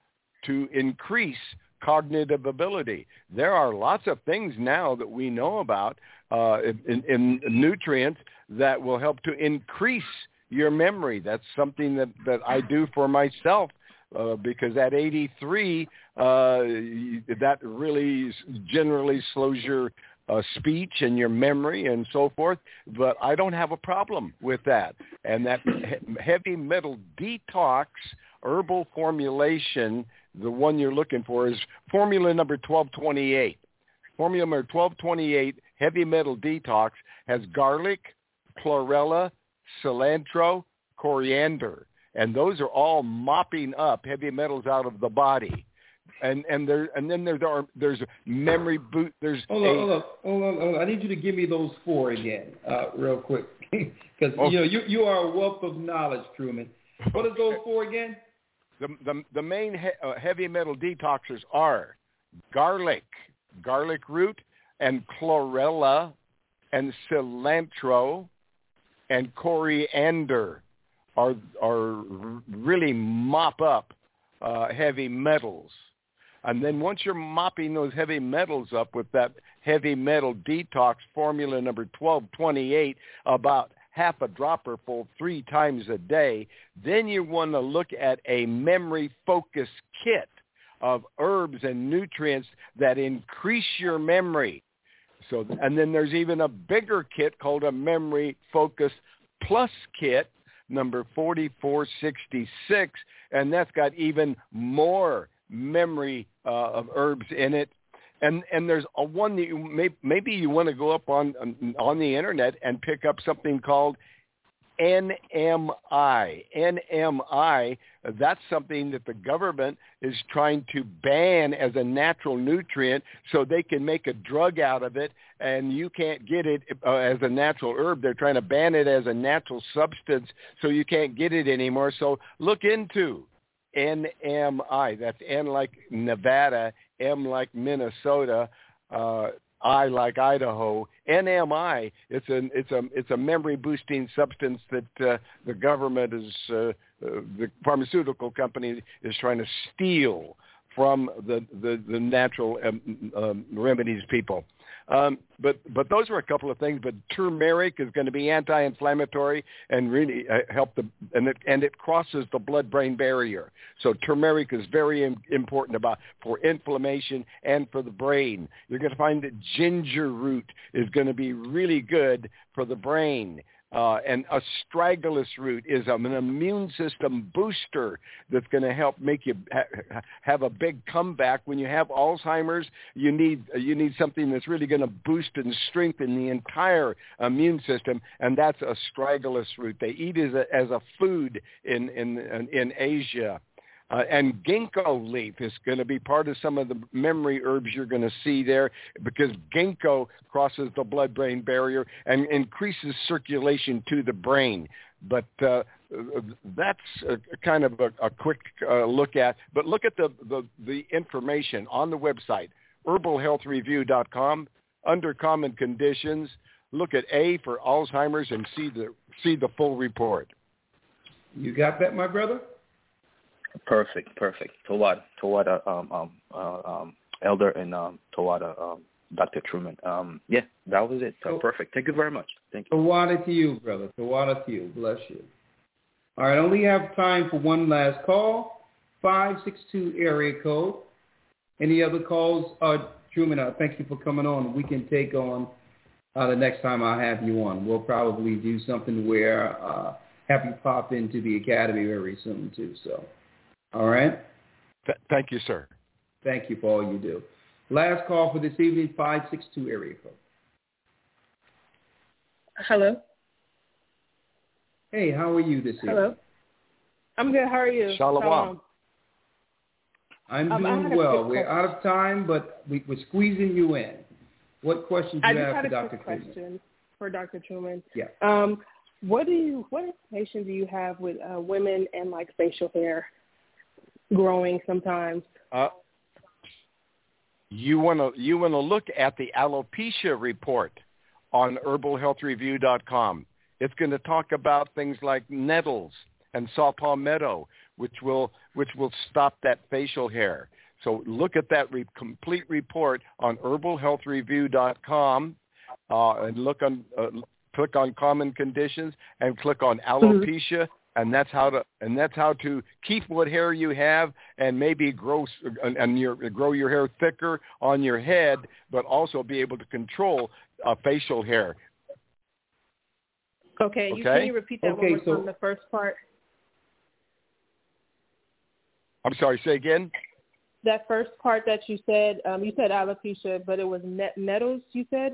to increase cognitive ability. There are lots of things now that we know about uh, in, in nutrients that will help to increase your memory. That's something that, that I do for myself uh, because at eighty-three, uh, that really generally slows your uh, speech and your memory and so forth. But I don't have a problem with that. And that he- heavy metal detox herbal formulation, the one you're looking for, is formula number twelve twenty-eight. Formula number twelve twenty-eight, heavy metal detox, has garlic, chlorella, cilantro, coriander. And those are all mopping up heavy metals out of the body. And and there and then there are there's memory boot. There's hold a, on, hold on, hold on, hold on. I need you to give me those four again, uh, real quick, because okay. you know you you are a wealth of knowledge, Truman. What are those four again? The the, the main he, uh, heavy metal detoxers are garlic, garlic root, and chlorella, and cilantro, and coriander are are really mop up uh, heavy metals. And then once you're mopping those heavy metals up with that heavy metal detox formula number twelve twenty-eight, about half a dropper full three times a day, then you want to look at a memory focus kit of herbs and nutrients that increase your memory. So, and then there's even a bigger kit called a memory focus plus kit, number forty-four sixty-six, and that's got even more memory uh, of herbs in it. And and there's a one that you may, maybe you want to go up on on the internet and pick up something called N M I. N M I, that's something that the government is trying to ban as a natural nutrient so they can make a drug out of it, and you can't get it uh, as a natural herb. They're trying to ban it as a natural substance so you can't get it anymore. So look into N M I. That's N like Nevada, M like Minnesota, uh, I like Idaho. N M I. It's a it's a it's a memory boosting substance that uh, the government is uh, uh, the pharmaceutical company is trying to steal from the the, the natural um, um, remedies people. Um, but but those are a couple of things. But turmeric is going to be anti-inflammatory and really uh, help the and it and it crosses the blood-brain barrier. So turmeric is very im- important about for inflammation and for the brain. You're going to find that ginger root is going to be really good for the brain. Uh, and astragalus root is an immune system booster that's going to help make you ha- have a big comeback. When you have Alzheimer's, you need you need something that's really going to boost and strengthen the entire immune system, and that's astragalus root. They eat it as a, as a food in in in Asia. Uh, and ginkgo leaf is going to be part of some of the memory herbs you're going to see there, because ginkgo crosses the blood-brain barrier and increases circulation to the brain. But uh, that's a, kind of a, a quick uh, look at. But look at the, the, the information on the website, herbal health review dot com, under common conditions. Look at A for Alzheimer's and see the see the full report. You got that, my brother? Perfect, perfect. Tawada, Tawada, um, um, uh, um, Elder, and um, Tawada, um, Doctor Truman. Um, yeah, that was it. So, perfect. Thank you very much. Thank you. Tawada to you, brother. Tawada to you. Bless you. All right, I only have time for one last call. five six two area code. Any other calls? Uh, Truman, uh, thank you for coming on. We can take on uh, the next time I have you on. We'll probably do something where uh, have you pop into the academy very soon too. So, all right. Th- thank you, sir. Thank you for all you do. Last call for this evening, five six two area code. Hello. Hey, how are you this evening? Hello. I'm good. How are you? Shalom. Shalom. I'm Um, doing well. We're out of time, but we, we're squeezing you in. What questions do you have for Doctor Truman? I just had a quick question for Doctor Truman. Yeah. Um, what do you, what information do you have with uh, women and like facial hair growing sometimes? Uh, you want to you want to look at the alopecia report on herbal health review dot com. It's going to talk about things like nettles and saw palmetto, which will which will stop that facial hair. So look at that re- complete report on herbal health review dot com uh, and look on uh, click on common conditions and click on alopecia, mm-hmm. and that's how to and that's how to keep what hair you have and maybe grow and, and your, grow your hair thicker on your head, but also be able to control uh, facial hair. Okay, you, okay? Can you repeat that okay, one more so, time, the first part? I'm sorry, say again? That first part that you said, um, you said alopecia, but it was net- nettles, you said?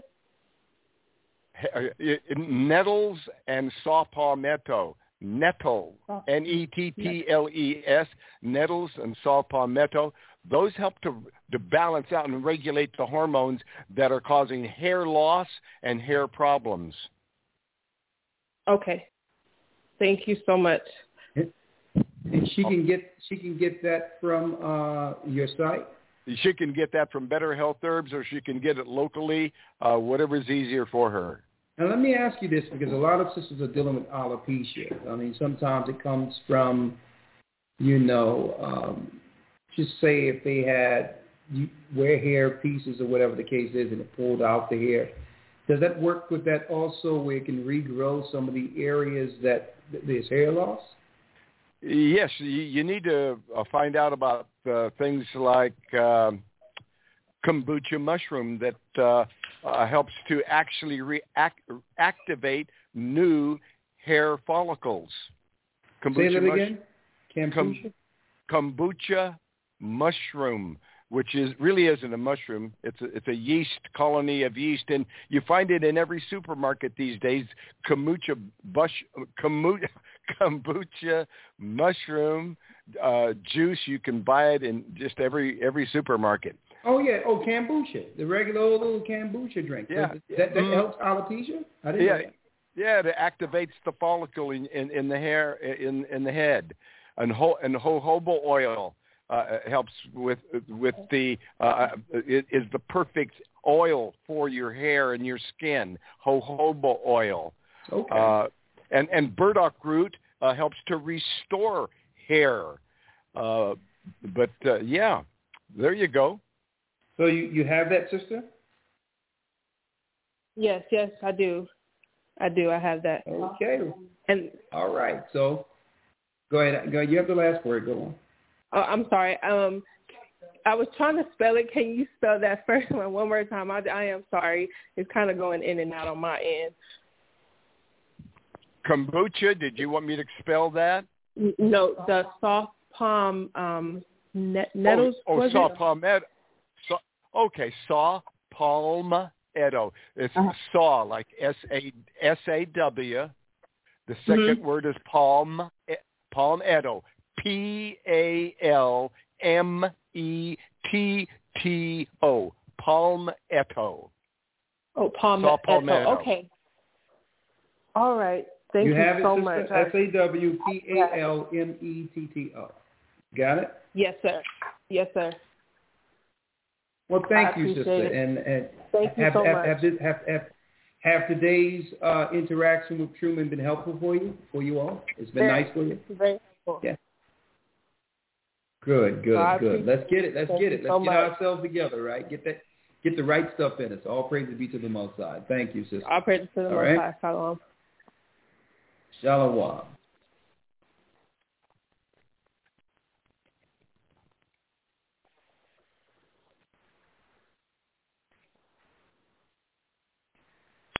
Nettles and saw palmetto. Nettle, N E T T L E S, nettles and saw palmetto. Those help to, to balance out and regulate the hormones that are causing hair loss and hair problems. Okay. Thank you so much. And she can get she can get that from uh, your site? She can get that from Better Health Herbs, or she can get it locally, uh, whatever is easier for her. Now, let me ask you this, because a lot of sisters are dealing with alopecia. I mean, sometimes it comes from, you know, um, just say if they had you wear hair pieces or whatever the case is and it pulled out the hair. Does that work with that also, where it can regrow some of the areas that there's hair loss? Yes, you, you need to uh, find out about uh, things like um, kombucha mushroom that uh, uh, helps to actually react, activate new hair follicles. Kombucha Say that mush- again? Kombucha? Com- kombucha mushroom, which is really isn't a mushroom. It's a, it's a yeast colony of yeast, and you find it in every supermarket these days. Kombucha, bush, kombucha, kombucha mushroom uh, juice. You can buy it in just every every supermarket. Oh yeah, oh kombucha, the regular old little kombucha drink. Yeah, that, that, that mm. helps alopecia. I didn't yeah, know that. yeah, it activates the follicle in, in, in the hair in in the head, and ho, and jojoba oil. Uh, helps with with the uh, it is the perfect oil for your hair and your skin. Jojoba oil, okay, uh, and and burdock root uh, helps to restore hair. Uh, but uh, yeah, there you go. So you, you have that, sister? Yes, yes, I do. I do. I have that. Okay. And all right. So go ahead. Go. You have the last word. Go on. Oh, I'm sorry. Um, I was trying to spell it. Can you spell that first one one more time? I, I am sorry. It's kind of going in and out on my end. Kombucha. Did you want me to spell that? No, the soft palm um, net, nettles. Oh, oh saw it? palmetto. Saw, okay, saw palmetto. It's uh-huh. saw like S A S A W. The second mm-hmm. word is palm palmetto. P A L M E T T O. Palmetto. Oh, palmetto. palmetto. Okay. All right. Thank you, you have so it, much. S A W P A L M E T T O. Got it? Yes, sir. Yes, sir. Well, thank I you, sister. it. And, and thank you have, so have, much. Have, this, have, have, have today's uh, interaction with Truman been helpful for you, for you all? It's been very, nice for you? Very helpful. Yeah. Good, good, well, good. Let's get it. Let's Thank get it. Let's so get much. ourselves together, right? Get that, get the right stuff in us. All praises be to the Most High. Thank you, sister. All praises to the All Most right? High. Shalom. Shalom.